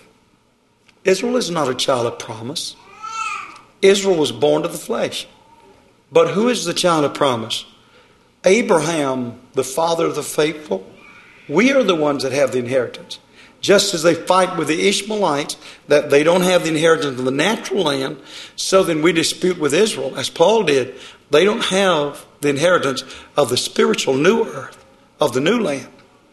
Israel is not a child of promise. Israel was born to the flesh. But who is the child of promise? Abraham, the father of the faithful. We are the ones that have the inheritance. Just as they fight with the Ishmaelites that they don't have the inheritance of the natural land, so then we dispute with Israel, as Paul did. They don't have the inheritance of the spiritual new earth, of the new land.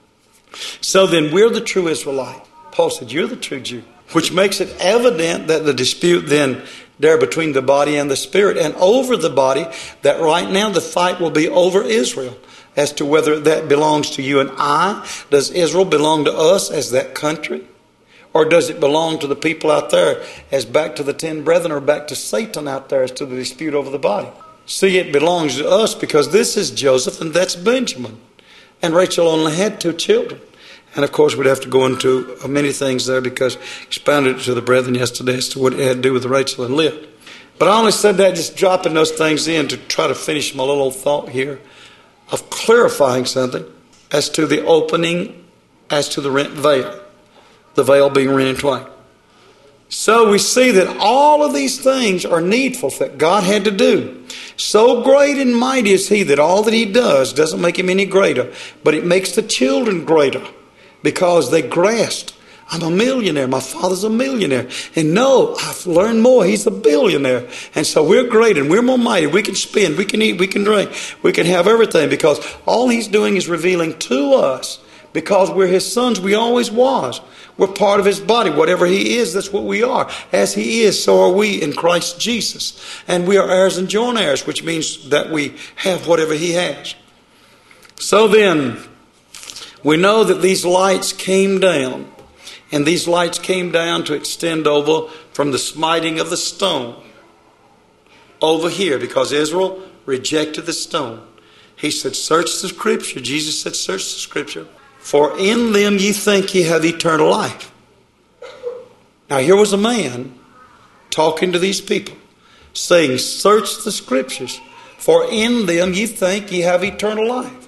So then we're the true Israelite. Paul said, you're the true Jew. Which makes it evident that the dispute then there between the body and the spirit, and over the body, that right now the fight will be over Israel. As to whether that belongs to you and I. Does Israel belong to us as that country? Or does it belong to the people out there as back to the 10 brethren, or back to Satan out there as to the dispute over the body? See, it belongs to us because this is Joseph and that's Benjamin. And Rachel only had 2 children. And of course we'd have to go into many things there, because I expounded it to the brethren yesterday as to what it had to do with Rachel and Leah. But I only said that just dropping those things in to try to finish my little thought here of clarifying something as to the opening, as to the rent veil. The veil being rent in twain. So we see that all of these things are needful that God had to do. So great and mighty is He that all that He does doesn't make Him any greater, but it makes the children greater, because they grasped, I'm a millionaire. My father's a millionaire. And no, I've learned more. He's a billionaire. And so we're great and we're more mighty. We can spend, we can eat, we can drink, we can have everything, because all He's doing is revealing to us Because we're his sons, we always was. We're part of his body. Whatever he is, that's what we are. As he is, so are we in Christ Jesus. And we are heirs and joint heirs, which means that we have whatever he has. So then, we know that these lights came down. And these lights came down to extend over from the smiting of the stone over here, because Israel rejected the stone. He said, search the Scripture. Jesus said, search the Scripture. For in them ye think ye have eternal life. Now here was a man talking to these people, saying, search the Scriptures. For in them ye think ye have eternal life.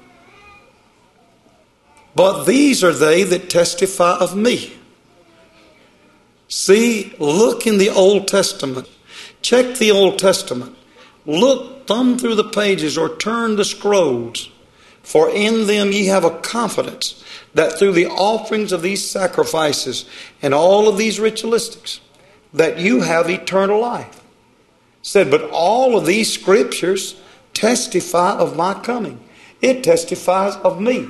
But these are they that testify of me. See, look in the Old Testament. Check the Old Testament. Look, thumb through the pages or turn the scrolls. For in them ye have a confidence that through the offerings of these sacrifices and all of these ritualistics, that you have eternal life. Said, but all of these scriptures testify of my coming. It testifies of me.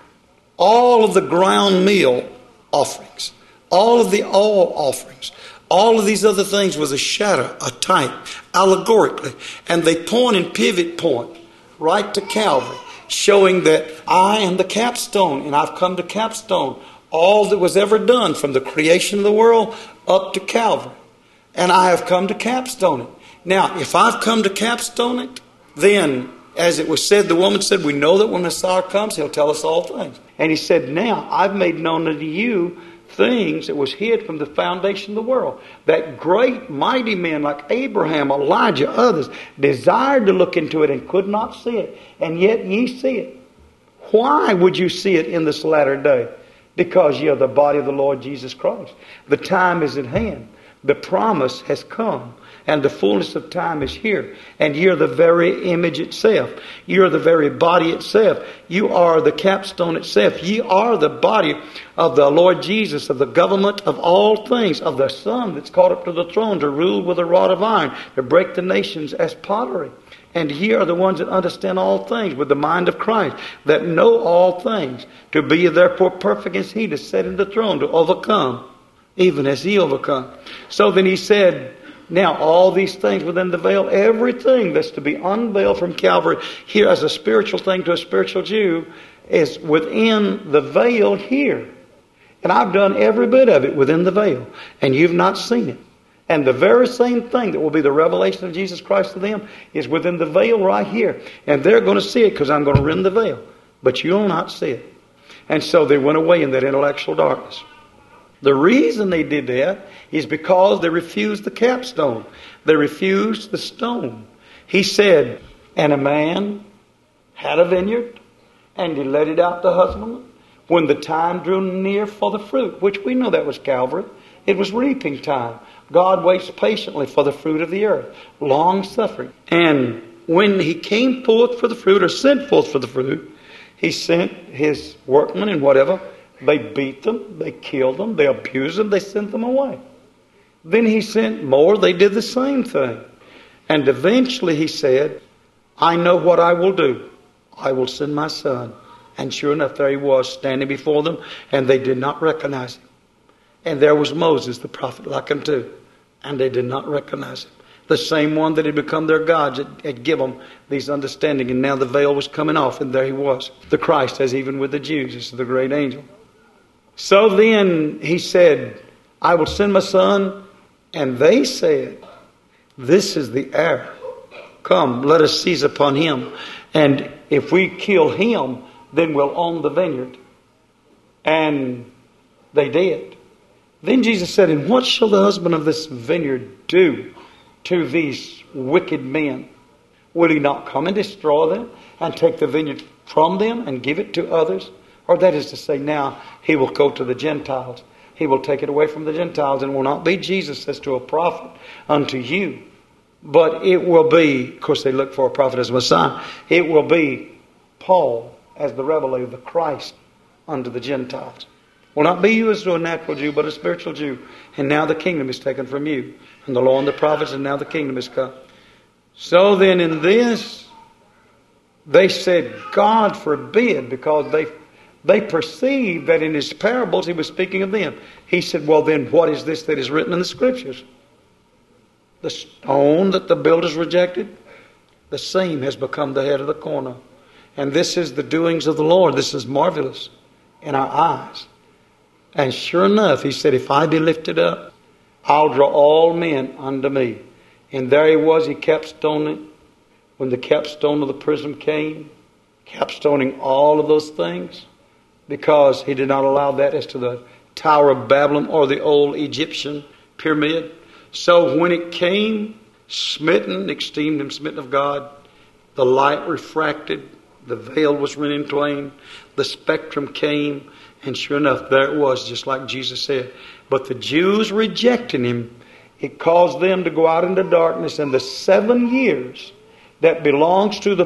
All of the ground meal offerings, all of the oil offerings, all of these other things was a shadow, a type, allegorically. And they point and pivot point right to Calvary, showing that I am the capstone, and I've come to capstone all that was ever done from the creation of the world up to Calvary. And I have come to capstone it. Now, if I've come to capstone it, then, as it was said, the woman said, we know that when Messiah comes, he'll tell us all things. And he said, now I've made known unto you things that was hid from the foundation of the world, that great mighty men like Abraham, Elijah, others desired to look into it and could not see it, and yet ye see it. Why would you see it in this latter day? Because ye are the body of the Lord Jesus Christ. The time is at hand. The promise has come. And the fullness of time is here. And you're the very image itself. You're the very body itself. You are the capstone itself. Ye are the body of the Lord Jesus, of the government of all things, of the Son that's caught up to the throne to rule with a rod of iron, to break the nations as pottery. And ye are the ones that understand all things with the mind of Christ, that know all things, to be therefore perfect as he that sat in the throne, to overcome, even as he overcome. So then he said, now, all these things within the veil, everything that's to be unveiled from Calvary here as a spiritual thing to a spiritual Jew is within the veil here. And I've done every bit of it within the veil. And you've not seen it. And the very same thing that will be the revelation of Jesus Christ to them is within the veil right here. And they're going to see it because I'm going to rend the veil. But you'll not see it. And so they went away in that intellectual darkness. The reason they did that is because they refused the capstone. They refused the stone. He said, and a man had a vineyard, and he let it out to husbandmen when the time drew near for the fruit, which we know that was Calvary. It was reaping time. God waits patiently for the fruit of the earth, long suffering. And when he came forth for the fruit, or sent forth for the fruit, he sent his workmen and whatever. They beat them, they killed them, they abused them, they sent them away. Then he sent more, they did the same thing. And eventually he said, I know what I will do. I will send my son. And sure enough, there he was standing before them, and they did not recognize him. And there was Moses, the prophet, like unto, and they did not recognize him. The same one that had become their gods had given them these understanding, and now the veil was coming off, and there he was. The Christ, as even with the Jews, this is the great angel. So then he said, I will send my son. And they said, this is the heir. Come, let us seize upon him. And if we kill him, then we'll own the vineyard. And they did. Then Jesus said, and what shall the husband of this vineyard do to these wicked men? Will he not come and destroy them and take the vineyard from them and give it to others? Or that is to say, now he will go to the Gentiles. He will take it away from the Gentiles, and will not be Jesus as to a prophet unto you. But it will be, of course they look for a prophet as a Messiah. It will be Paul as the revelator, the Christ unto the Gentiles. Will not be you as to a natural Jew, but a spiritual Jew. And now the kingdom is taken from you. And the law and the prophets, and now the kingdom is come. So then in this, they said, God forbid, because They perceived that in his parables he was speaking of them. He said, well then, what is this that is written in the Scriptures? The stone that the builders rejected, the same has become the head of the corner. And this is the doings of the Lord. This is marvelous in our eyes. And sure enough, he said, if I be lifted up, I'll draw all men unto me. And there he was, he capstoning. When the capstone of the prism came, capstoning all of those things, because he did not allow that as to the Tower of Babylon or the old Egyptian pyramid. So when it came, smitten, esteemed him smitten of God, the light refracted, the veil was rent in twain, the spectrum came, and sure enough, there it was, just like Jesus said. But the Jews rejecting him, it caused them to go out into darkness, and the 7 years that belongs to the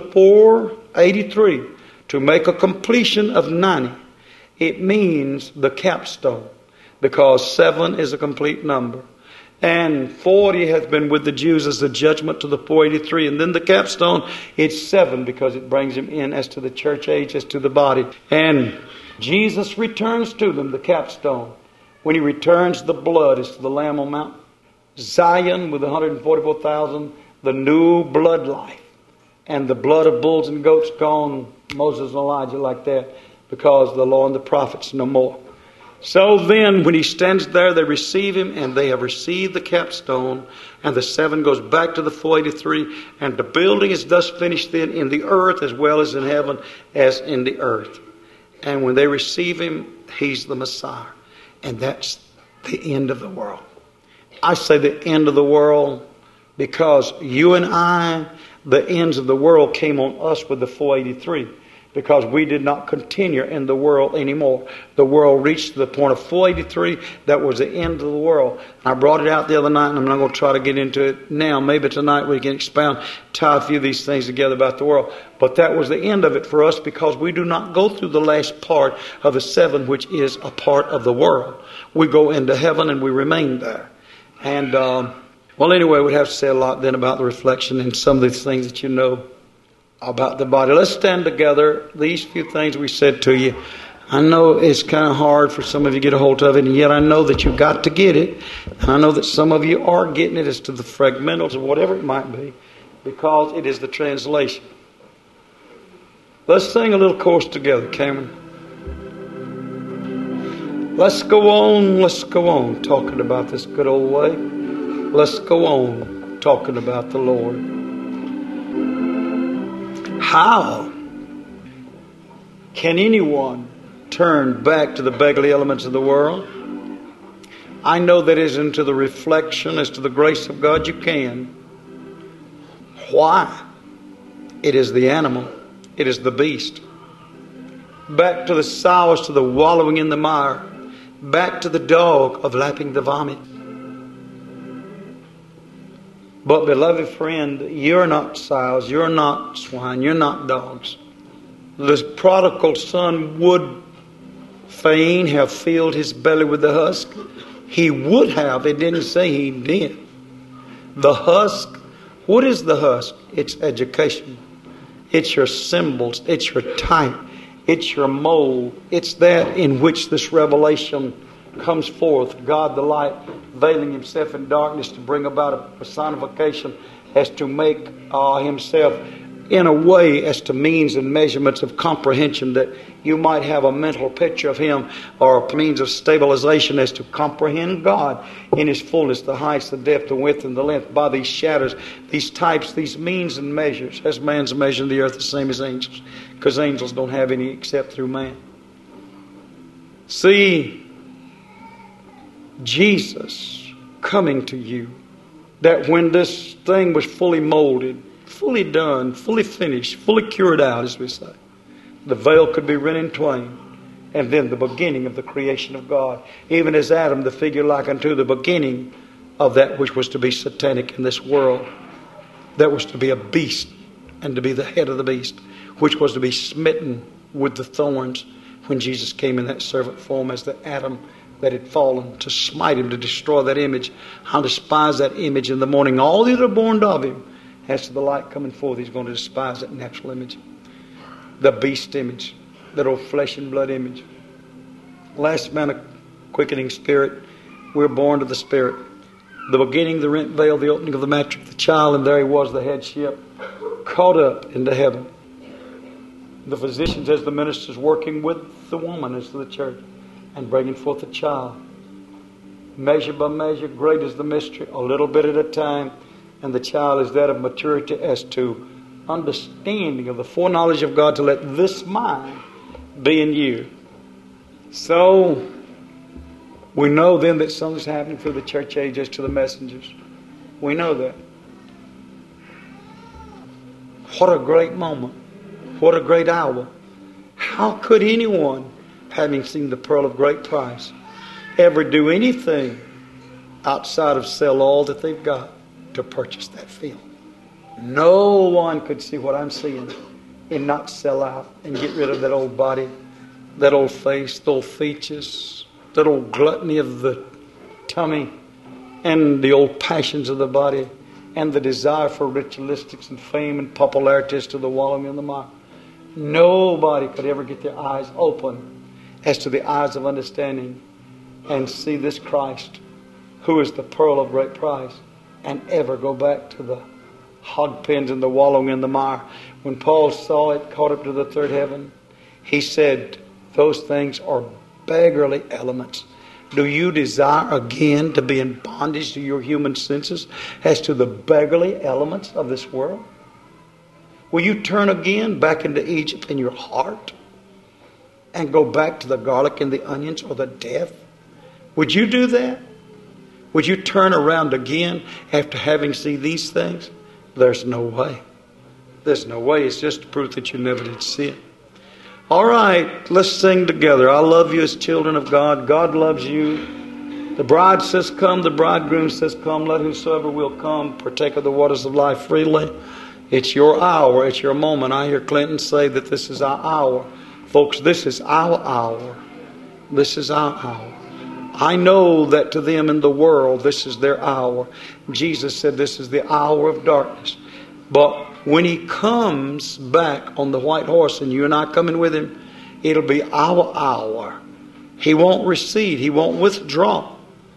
483 to make a completion of 90, it means the capstone, because 7 is a complete number. And 40 has been with the Jews as the judgment to the 483. And then the capstone, it's 7 because it brings him in as to the church age, as to the body. And Jesus returns to them, the capstone. When he returns, the blood is to the Lamb on Mount Zion with 144,000, the new blood life. And the blood of bulls and goats gone, Moses and Elijah like that, because the law and the prophets no more. So then, when he stands there, they receive him, and they have received the capstone, and the 7 goes back to the 483, and the building is thus finished then in the earth as well as in heaven as in the earth. And when they receive him, he's the Messiah. And that's the end of the world. I say the end of the world because you and I, the ends of the world came on us with the 483. Because we did not continue in the world anymore. The world reached to the point of 483. That was the end of the world. I brought it out the other night, and I'm not going to try to get into it now. Maybe tonight we can expound, tie a few of these things together about the world. But that was the end of it for us, because we do not go through the last part of the 7, which is a part of the world. We go into heaven and we remain there. And, well, anyway, we'd have to say a lot then about the reflection and some of these things that you know about the body. Let's stand together. These few things we said to you, I know it's kind of hard for some of you to get a hold of it, and yet I know that you've got to get it. And I know that some of you are getting it as to the fragmentals or whatever it might be, because it is the translation. Let's sing a little chorus together, Cameron. Let's go on talking about this good old way. Let's go on talking about the Lord. How can anyone turn back to the beggarly elements of the world? I know that is into the reflection as to the grace of God you can. Why? It is the animal. It is the beast. Back to the sows, to the wallowing in the mire. Back to the dog of lapping the vomit. But, beloved friend, you're not sows, you're not swine, you're not dogs. The prodigal son would fain have filled his belly with the husk. He would have. It didn't say he did. The husk, what is the husk? It's education. It's your symbols. It's your type. It's your mold. It's that in which this revelation comes forth. God the light veiling himself in darkness to bring about a personification as to make himself in a way as to means and measurements of comprehension, that you might have a mental picture of him, or a means of stabilization as to comprehend God in his fullness, the heights, the depth, the width, and the length, by these shadows, these types, these means and measures. As man's measuring the earth the same as angels, because angels don't have any except through man. See, Jesus coming to you, that when this thing was fully molded, fully done, fully finished, fully cured out, as we say, the veil could be rent in twain, and then the beginning of the creation of God, even as Adam, the figure like unto the beginning of that which was to be satanic in this world, that was to be a beast and to be the head of the beast, which was to be smitten with the thorns when Jesus came in that servant form as the Adam that had fallen, to smite him, to destroy that image. I'll despise that image in the morning. All that are born of him, as to the light coming forth, he's going to despise that natural image, the beast image. that old flesh and blood image. Last man, a quickening spirit. We're born to the Spirit. The beginning, the rent veil, the opening of the matrix, the child, and there he was, the headship, caught up into heaven. The physicians as the ministers working with the woman as the church and bringing forth a child. Measure by measure, great is the mystery, a little bit at a time, and the child is that of maturity as to understanding of the foreknowledge of God to let this mind be in you. So, we know then that something's happening through the church age as to the messengers. We know that. What a great moment. What a great hour. How could anyone, having seen the pearl of great price, ever do anything outside of sell all that they've got to purchase that field? No one could see what I'm seeing and not sell out and get rid of that old body, that old face, the old features, that old gluttony of the tummy, and the old passions of the body, and the desire for ritualistics and fame and popularity as to the wallowing in the mire. Nobody could ever get their eyes open as to the eyes of understanding and see this Christ, who is the pearl of great price, and ever go back to the hog pens and the wallowing in the mire. When Paul saw it caught up to the third heaven, he said, those things are beggarly elements. Do you desire again to be in bondage to your human senses as to the beggarly elements of this world? Will you turn again back into Egypt in your heart and go back to the garlic and the onions or the death? Would you do that? Would you turn around again after having seen these things? There's no way. There's no way. It's just proof that you never did see it. All right, let's sing together. I love you as children of God. God loves you. The bride says come. The bridegroom says come. Let whosoever will come partake of the waters of life freely. It's your hour. It's your moment. I hear Clinton say that this is our hour. Folks, this is our hour. This is our hour. I know that to them in the world, this is their hour. Jesus said this is the hour of darkness. But when he comes back on the white horse and you and I coming with him, it'll be our hour. He won't recede. He won't withdraw.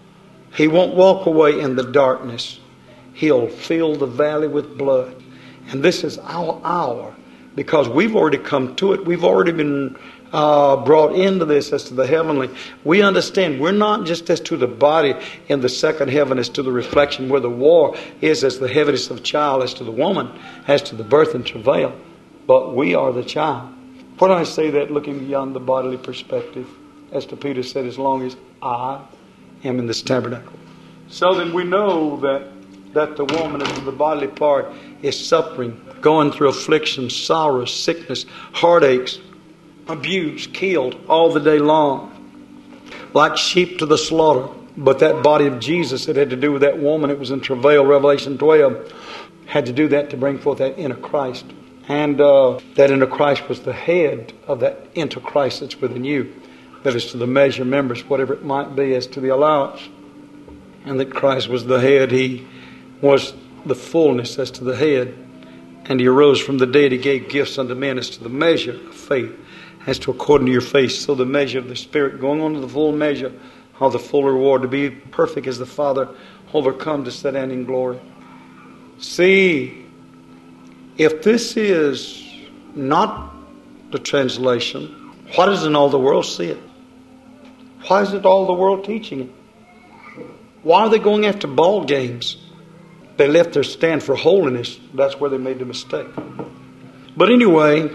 He won't walk away in the darkness. He'll fill the valley with blood. And this is our hour because we've already come to it. We've already been brought into this as to the heavenly. We understand we're not just as to the body in the second heaven as to the reflection where the war is as the heaviness of child, as to the woman, as to the birth and travail. But we are the child. When I say that looking beyond the bodily perspective, as to Peter said, as long as I am in this tabernacle. So then we know that the woman as the bodily part is suffering, going through affliction, sorrow, sickness, heartaches, abused, killed all the day long, like sheep to the slaughter. But that body of Jesus, it had to do with that woman. It was in travail. Revelation 12 had to do that to bring forth that inner Christ. And that inner Christ was the head of that inner Christ that's within you. That is to the measure, members, whatever it might be, as to the allowance. And that Christ was the head. He was the fullness as to the head. And he arose from the dead. He gave gifts unto men as to the measure of faith, as to according to your faith. So the measure of the Spirit, going on to the full measure of the full reward, to be perfect as the Father, overcome to sit down in glory. See, if this is not the translation, why doesn't all the world see it? Why isn't all the world teaching it? Why are they going after ball games? They left their stand for holiness. That's where they made the mistake. But anyway,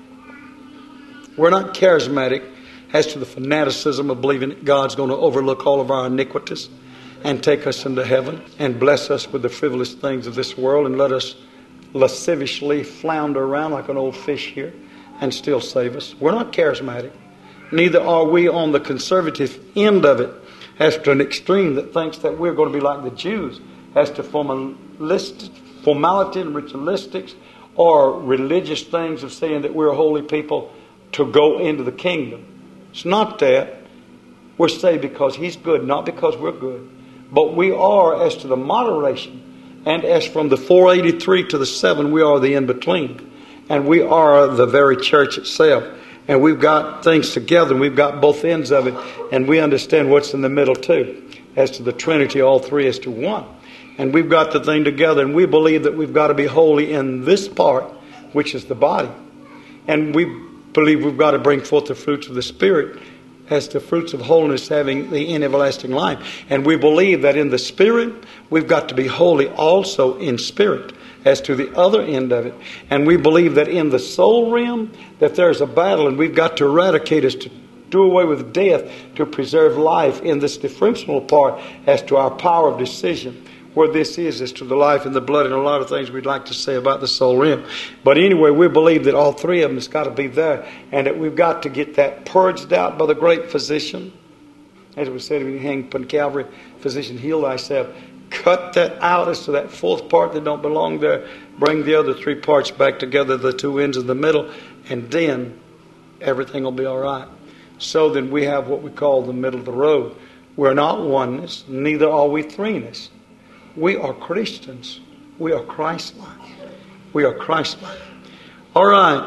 we're not charismatic as to the fanaticism of believing that God's going to overlook all of our iniquities and take us into heaven and bless us with the frivolous things of this world and let us lasciviously flounder around like an old fish here and still save us. We're not charismatic. Neither are we on the conservative end of it as to an extreme that thinks that we're going to be like the Jews as to formality and ritualistics or religious things of saying that we're a holy people to go into the kingdom. It's not that. We're saved because He's good, not because we're good. But we are, as to the moderation, and as from the 483 to the 7, we are the in-between. And we are the very church itself. And we've got things together, and we've got both ends of it, and we understand what's in the middle too. As to the Trinity, all three as to one. And we've got the thing together, and we believe that we've got to be holy in this part, which is the body. And we believe we've got to bring forth the fruits of the Spirit as the fruits of holiness, having the everlasting life. And we believe that in the Spirit, we've got to be holy also in spirit, as to the other end of it. And we believe that in the soul realm, that there's a battle, and we've got to eradicate us, to do away with death, to preserve life in this differential part as to our power of decision. Where this is as to the life and the blood, and a lot of things we'd like to say about the soul realm. But anyway, we believe that all three of them has got to be there, and that we've got to get that purged out by the great physician. As we said, when you hang upon Calvary, physician, heal thyself. Cut that out as to that fourth part that don't belong there. Bring the other three parts back together, the two ends in the middle, and then everything will be all right. So then we have what we call the middle of the road. We're not oneness, neither are we threeness. We are Christians. We are Christ-like. We are Christ-like. All right.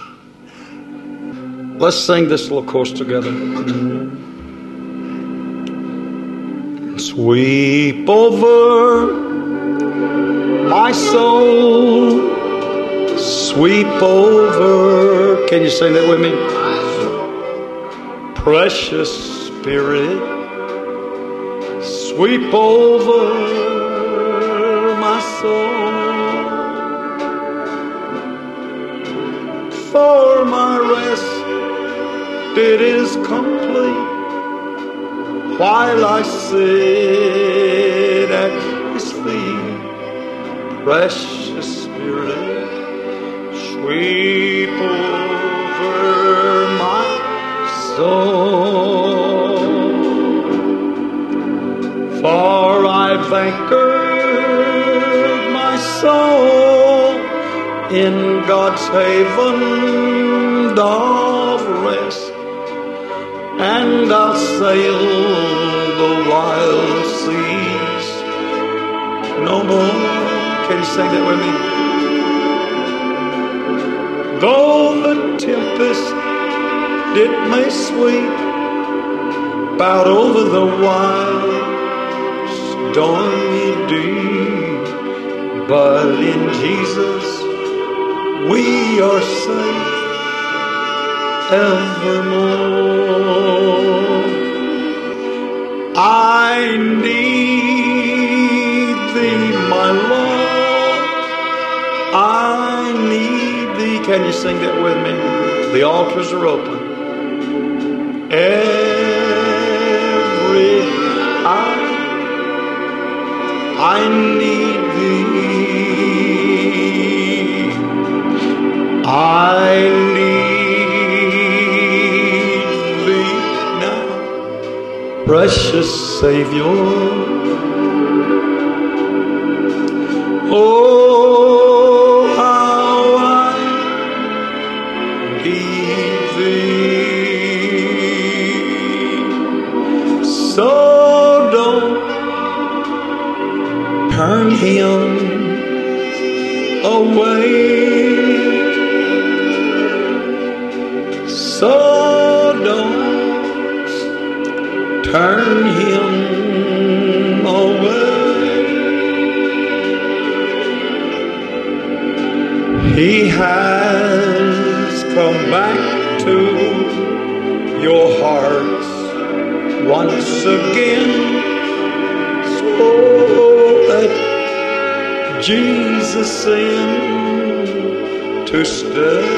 Let's sing this little chorus together. Sweep over my soul. Sweep over. Can you sing that with me? Precious Spirit, sweep over my soul. For my rest, it is complete while I sit at His feet. Precious Spirit, sweep over my soul. For I've anchored my soul in God's haven of rest, and I'll sail the wild seas no more. Can you sing that with me? Though the tempest it may sweep out over the wild stormy deep, but in Jesus we are safe evermore. I need Thee, my Lord. I need Thee. Can you sing that with me? The altars are open. Every hour I need Thee. I need Thee now, precious Savior. Oh, how I need Thee. So don't turn Him away. So don't turn Him away. He has come back to your hearts once again. So let Jesus in to stay.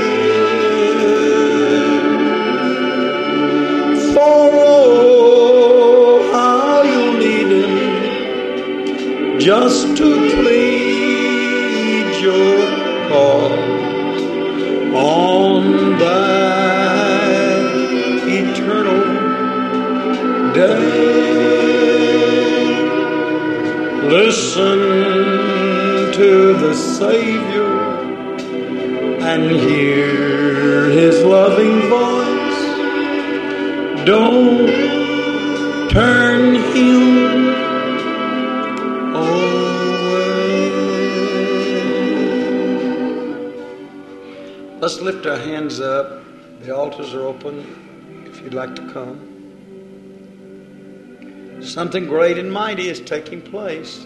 For oh, how you need Him just to plead your cause on that eternal day. Listen to the Savior and hear His loving voice. Don't turn Him away. Let's lift our hands up The altars are open if you'd like to come. Something great and mighty is taking place.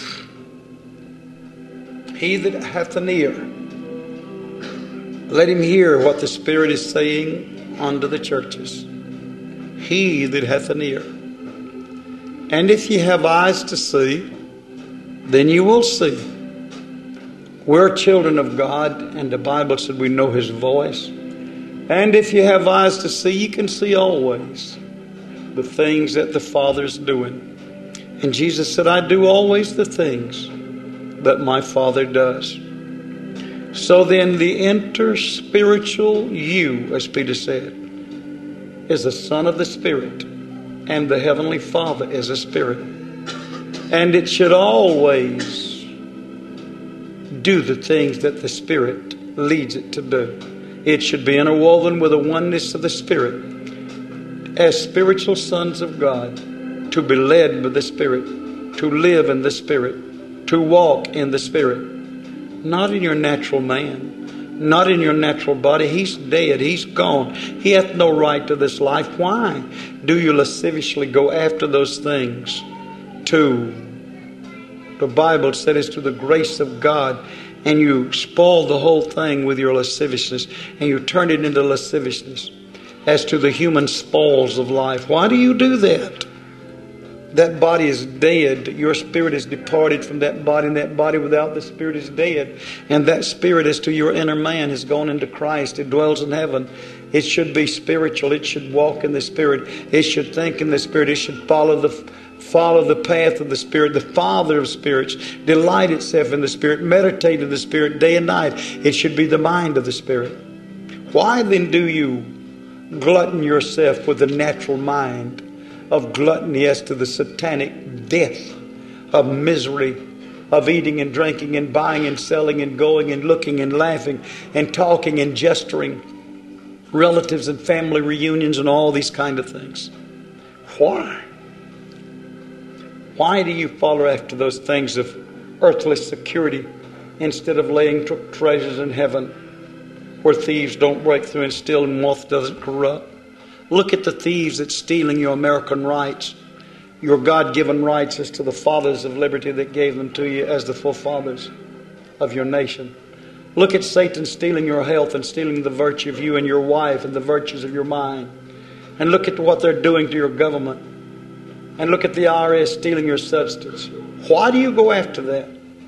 He that hath an ear, let him hear what the Spirit is saying unto the churches. He that hath an ear. And if ye have eyes to see, then you will see. We're children of God, and the Bible said we know His voice. And if you have eyes to see, you can see always the things that the Father's doing. And Jesus said, I do always the things that my Father does. So then the interspiritual you, as Peter said, is the Son of the Spirit, and the Heavenly Father is a Spirit. And it should always do the things that the Spirit leads it to do. It should be interwoven with the oneness of the Spirit as spiritual sons of God, to be led by the Spirit, to live in the Spirit, to walk in the Spirit. Not in your natural man, not in your natural body. He's dead. He's gone. He hath no right to this life. Why do you lasciviously go after those things? The Bible said it's to the grace of God, and you spoil the whole thing with your lasciviousness, and you turn it into lasciviousness as to the human spoils of life. Why do you do that? That body is dead. Your spirit is departed from that body, and that body without the Spirit is dead. And that spirit, as to your inner man, has gone into Christ. It dwells in heaven. It should be spiritual. It should walk in the Spirit. It should think in the Spirit. It should follow the path of the Spirit. The Father of spirits delight itself in the Spirit, meditate in the Spirit day and night. It should be the mind of the Spirit. Why then do you glutton yourself with the natural mind of gluttony as to the satanic death of misery, of eating and drinking and buying and selling and going and looking and laughing and talking and gesturing, relatives and family reunions and all these kind of things? Why? Why do you follow after those things of earthly security instead of laying treasures in heaven, where thieves don't break through and steal and moth doesn't corrupt? Look at the thieves that's stealing your American rights, your God-given rights as to the fathers of liberty that gave them to you as the forefathers of your nation. Look at Satan stealing your health and stealing the virtue of you and your wife and the virtues of your mind. And look at what they're doing to your government. And look at the IRS stealing your substance. Why do you go after that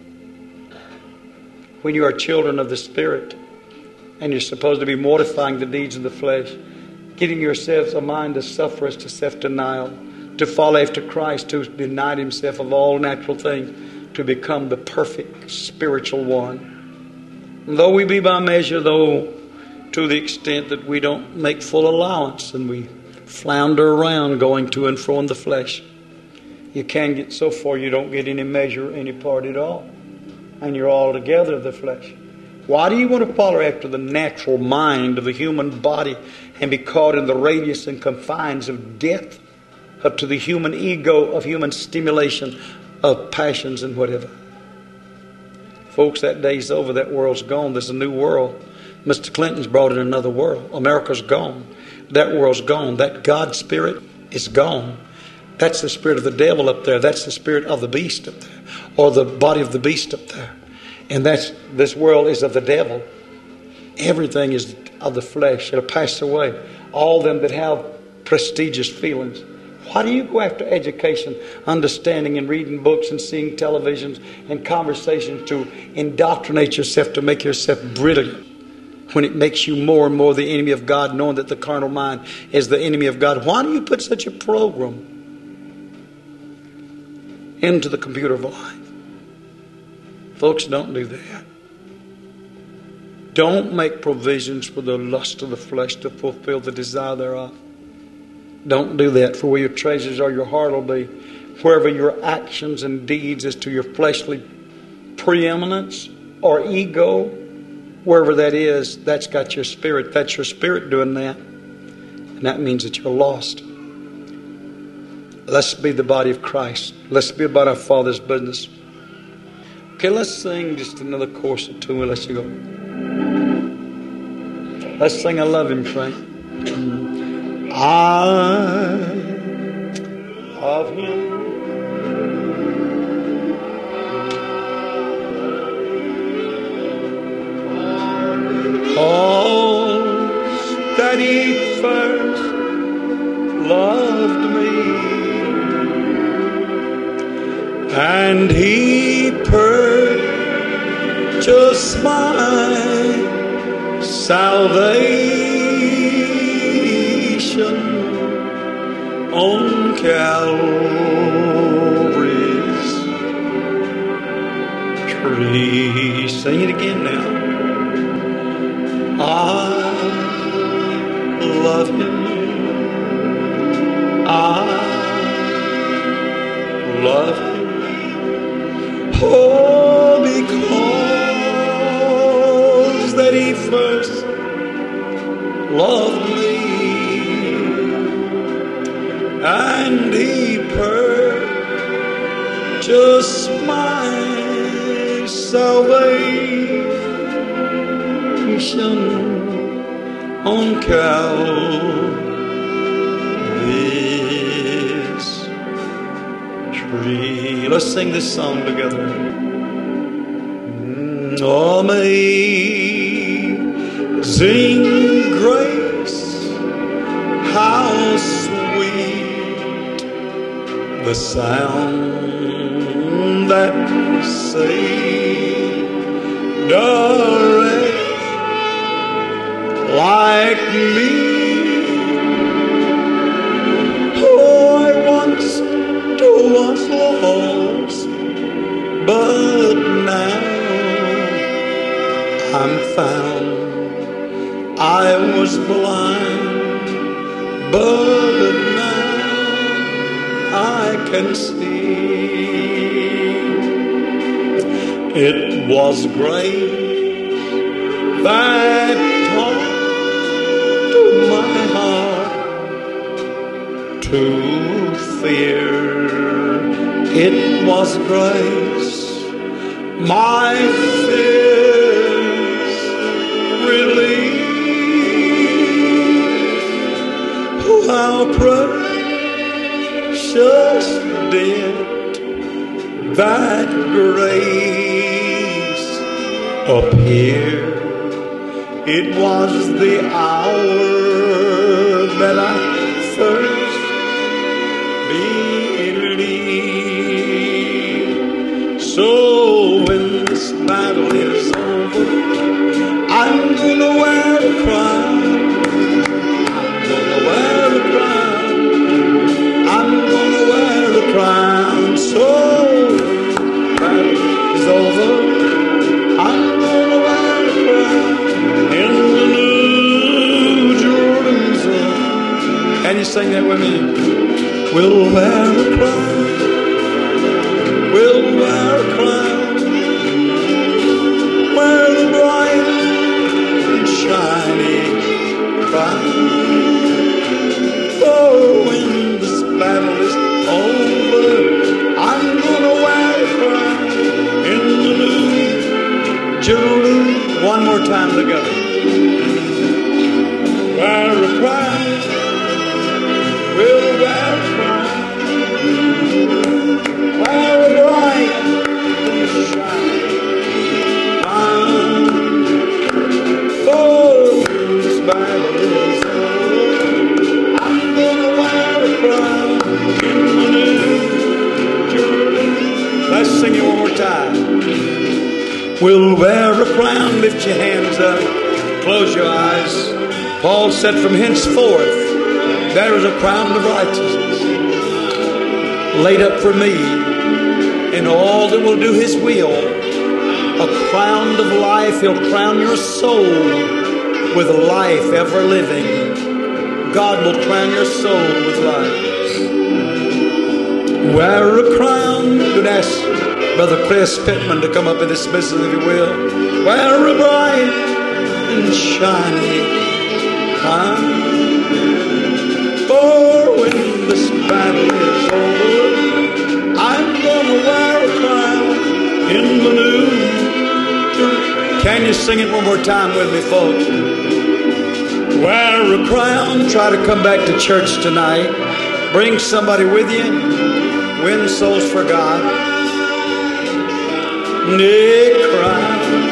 when you are children of the Spirit and you're supposed to be mortifying the deeds of the flesh, getting yourselves a mind to sufferers, to self-denial, to follow after Christ, who denied himself of all natural things, to become the perfect spiritual one? And though we be by measure, though to the extent that we don't make full allowance and we flounder around going to and fro in the flesh, you can get so far you don't get any measure, any part at all, and you're altogether the flesh. Why do you want to follow after the natural mind of the human body and be caught in the radius and confines of death, up to the human ego of human stimulation of passions and whatever? Folks, that day's over. That world's gone. There's a new world. Mr. Clinton's brought in another world. America's gone. That world's gone. That God spirit is gone. That's the spirit of the devil up there. That's the spirit of the beast up there, or the body of the beast up there. And this world is of the devil. Everything is of the flesh. It'll pass away. All them that have prestigious feelings. Why do you go after education, understanding, and reading books and seeing televisions and conversations to indoctrinate yourself, to make yourself brilliant, when it makes you more and more the enemy of God, knowing that the carnal mind is the enemy of God? Why do you put such a program into the computer of life? Folks, don't do that. Don't make provisions for the lust of the flesh to fulfill the desire thereof. Don't do that, for where your treasures are, your heart will be. Wherever your actions and deeds as to your fleshly preeminence or ego, wherever that is, that's got your spirit. That's your spirit doing that. And that means that you're lost. Let's be the body of Christ. Let's be about our Father's business. Okay, let's sing just another chorus or two and let you go. Let's sing I Love Him, Frank. I love Him. Cause that He first loved me, and He purchased my salvation on Calvary's tree. Sing it again now. I love Him. I love Him. Oh, because that He first loved me, and He purchased my salvation on Calvary's tree. Let's sing this song together. Amazing grace, how sweet the sound that saved a wretch like me. Oh, I once was lost, but now I'm found. I was blind, but now I can see. It was grace that taught my heart to fear. It was grace my fears relieved. How precious did that grace appear. It was the hour that I first believed. So when this battle is over, I'm gonna wear a crown. I'm gonna wear a crown. I'm gonna wear a crown. So battle is over, I'm gonna wear a crown in the New Jerusalem. Can you sing that with me? We'll wear a crown. We'll wear a crown. Wear the bright and shiny crown. Oh, when this battle is over, I'm gonna wear a crown in the New Jerusalem. One more time together. Wear a crown. We'll wear a crown. Wear a bright and shiny crown. Oh, this battle is over. I'm gonna wear a crown in the New Jerusalem. Let's sing it one more time. We'll wear a crown. Lift your hands up. Close your eyes. Paul said, from henceforth there is a crown of righteousness laid up for me in all that will do His will. A crown of life. He'll crown your soul with life ever living. God will crown your soul with life. Wear a crown. Could ask Brother Chris Pittman to come up in this business, if you will. Wear a bright and shiny crown. For when this battle is over, I'm gonna wear a crown in the New Jerusalem. Can you sing it one more time with me, folks? Wear a crown. Try to come back to church tonight. Bring somebody with you. Win souls for God. Nick crown.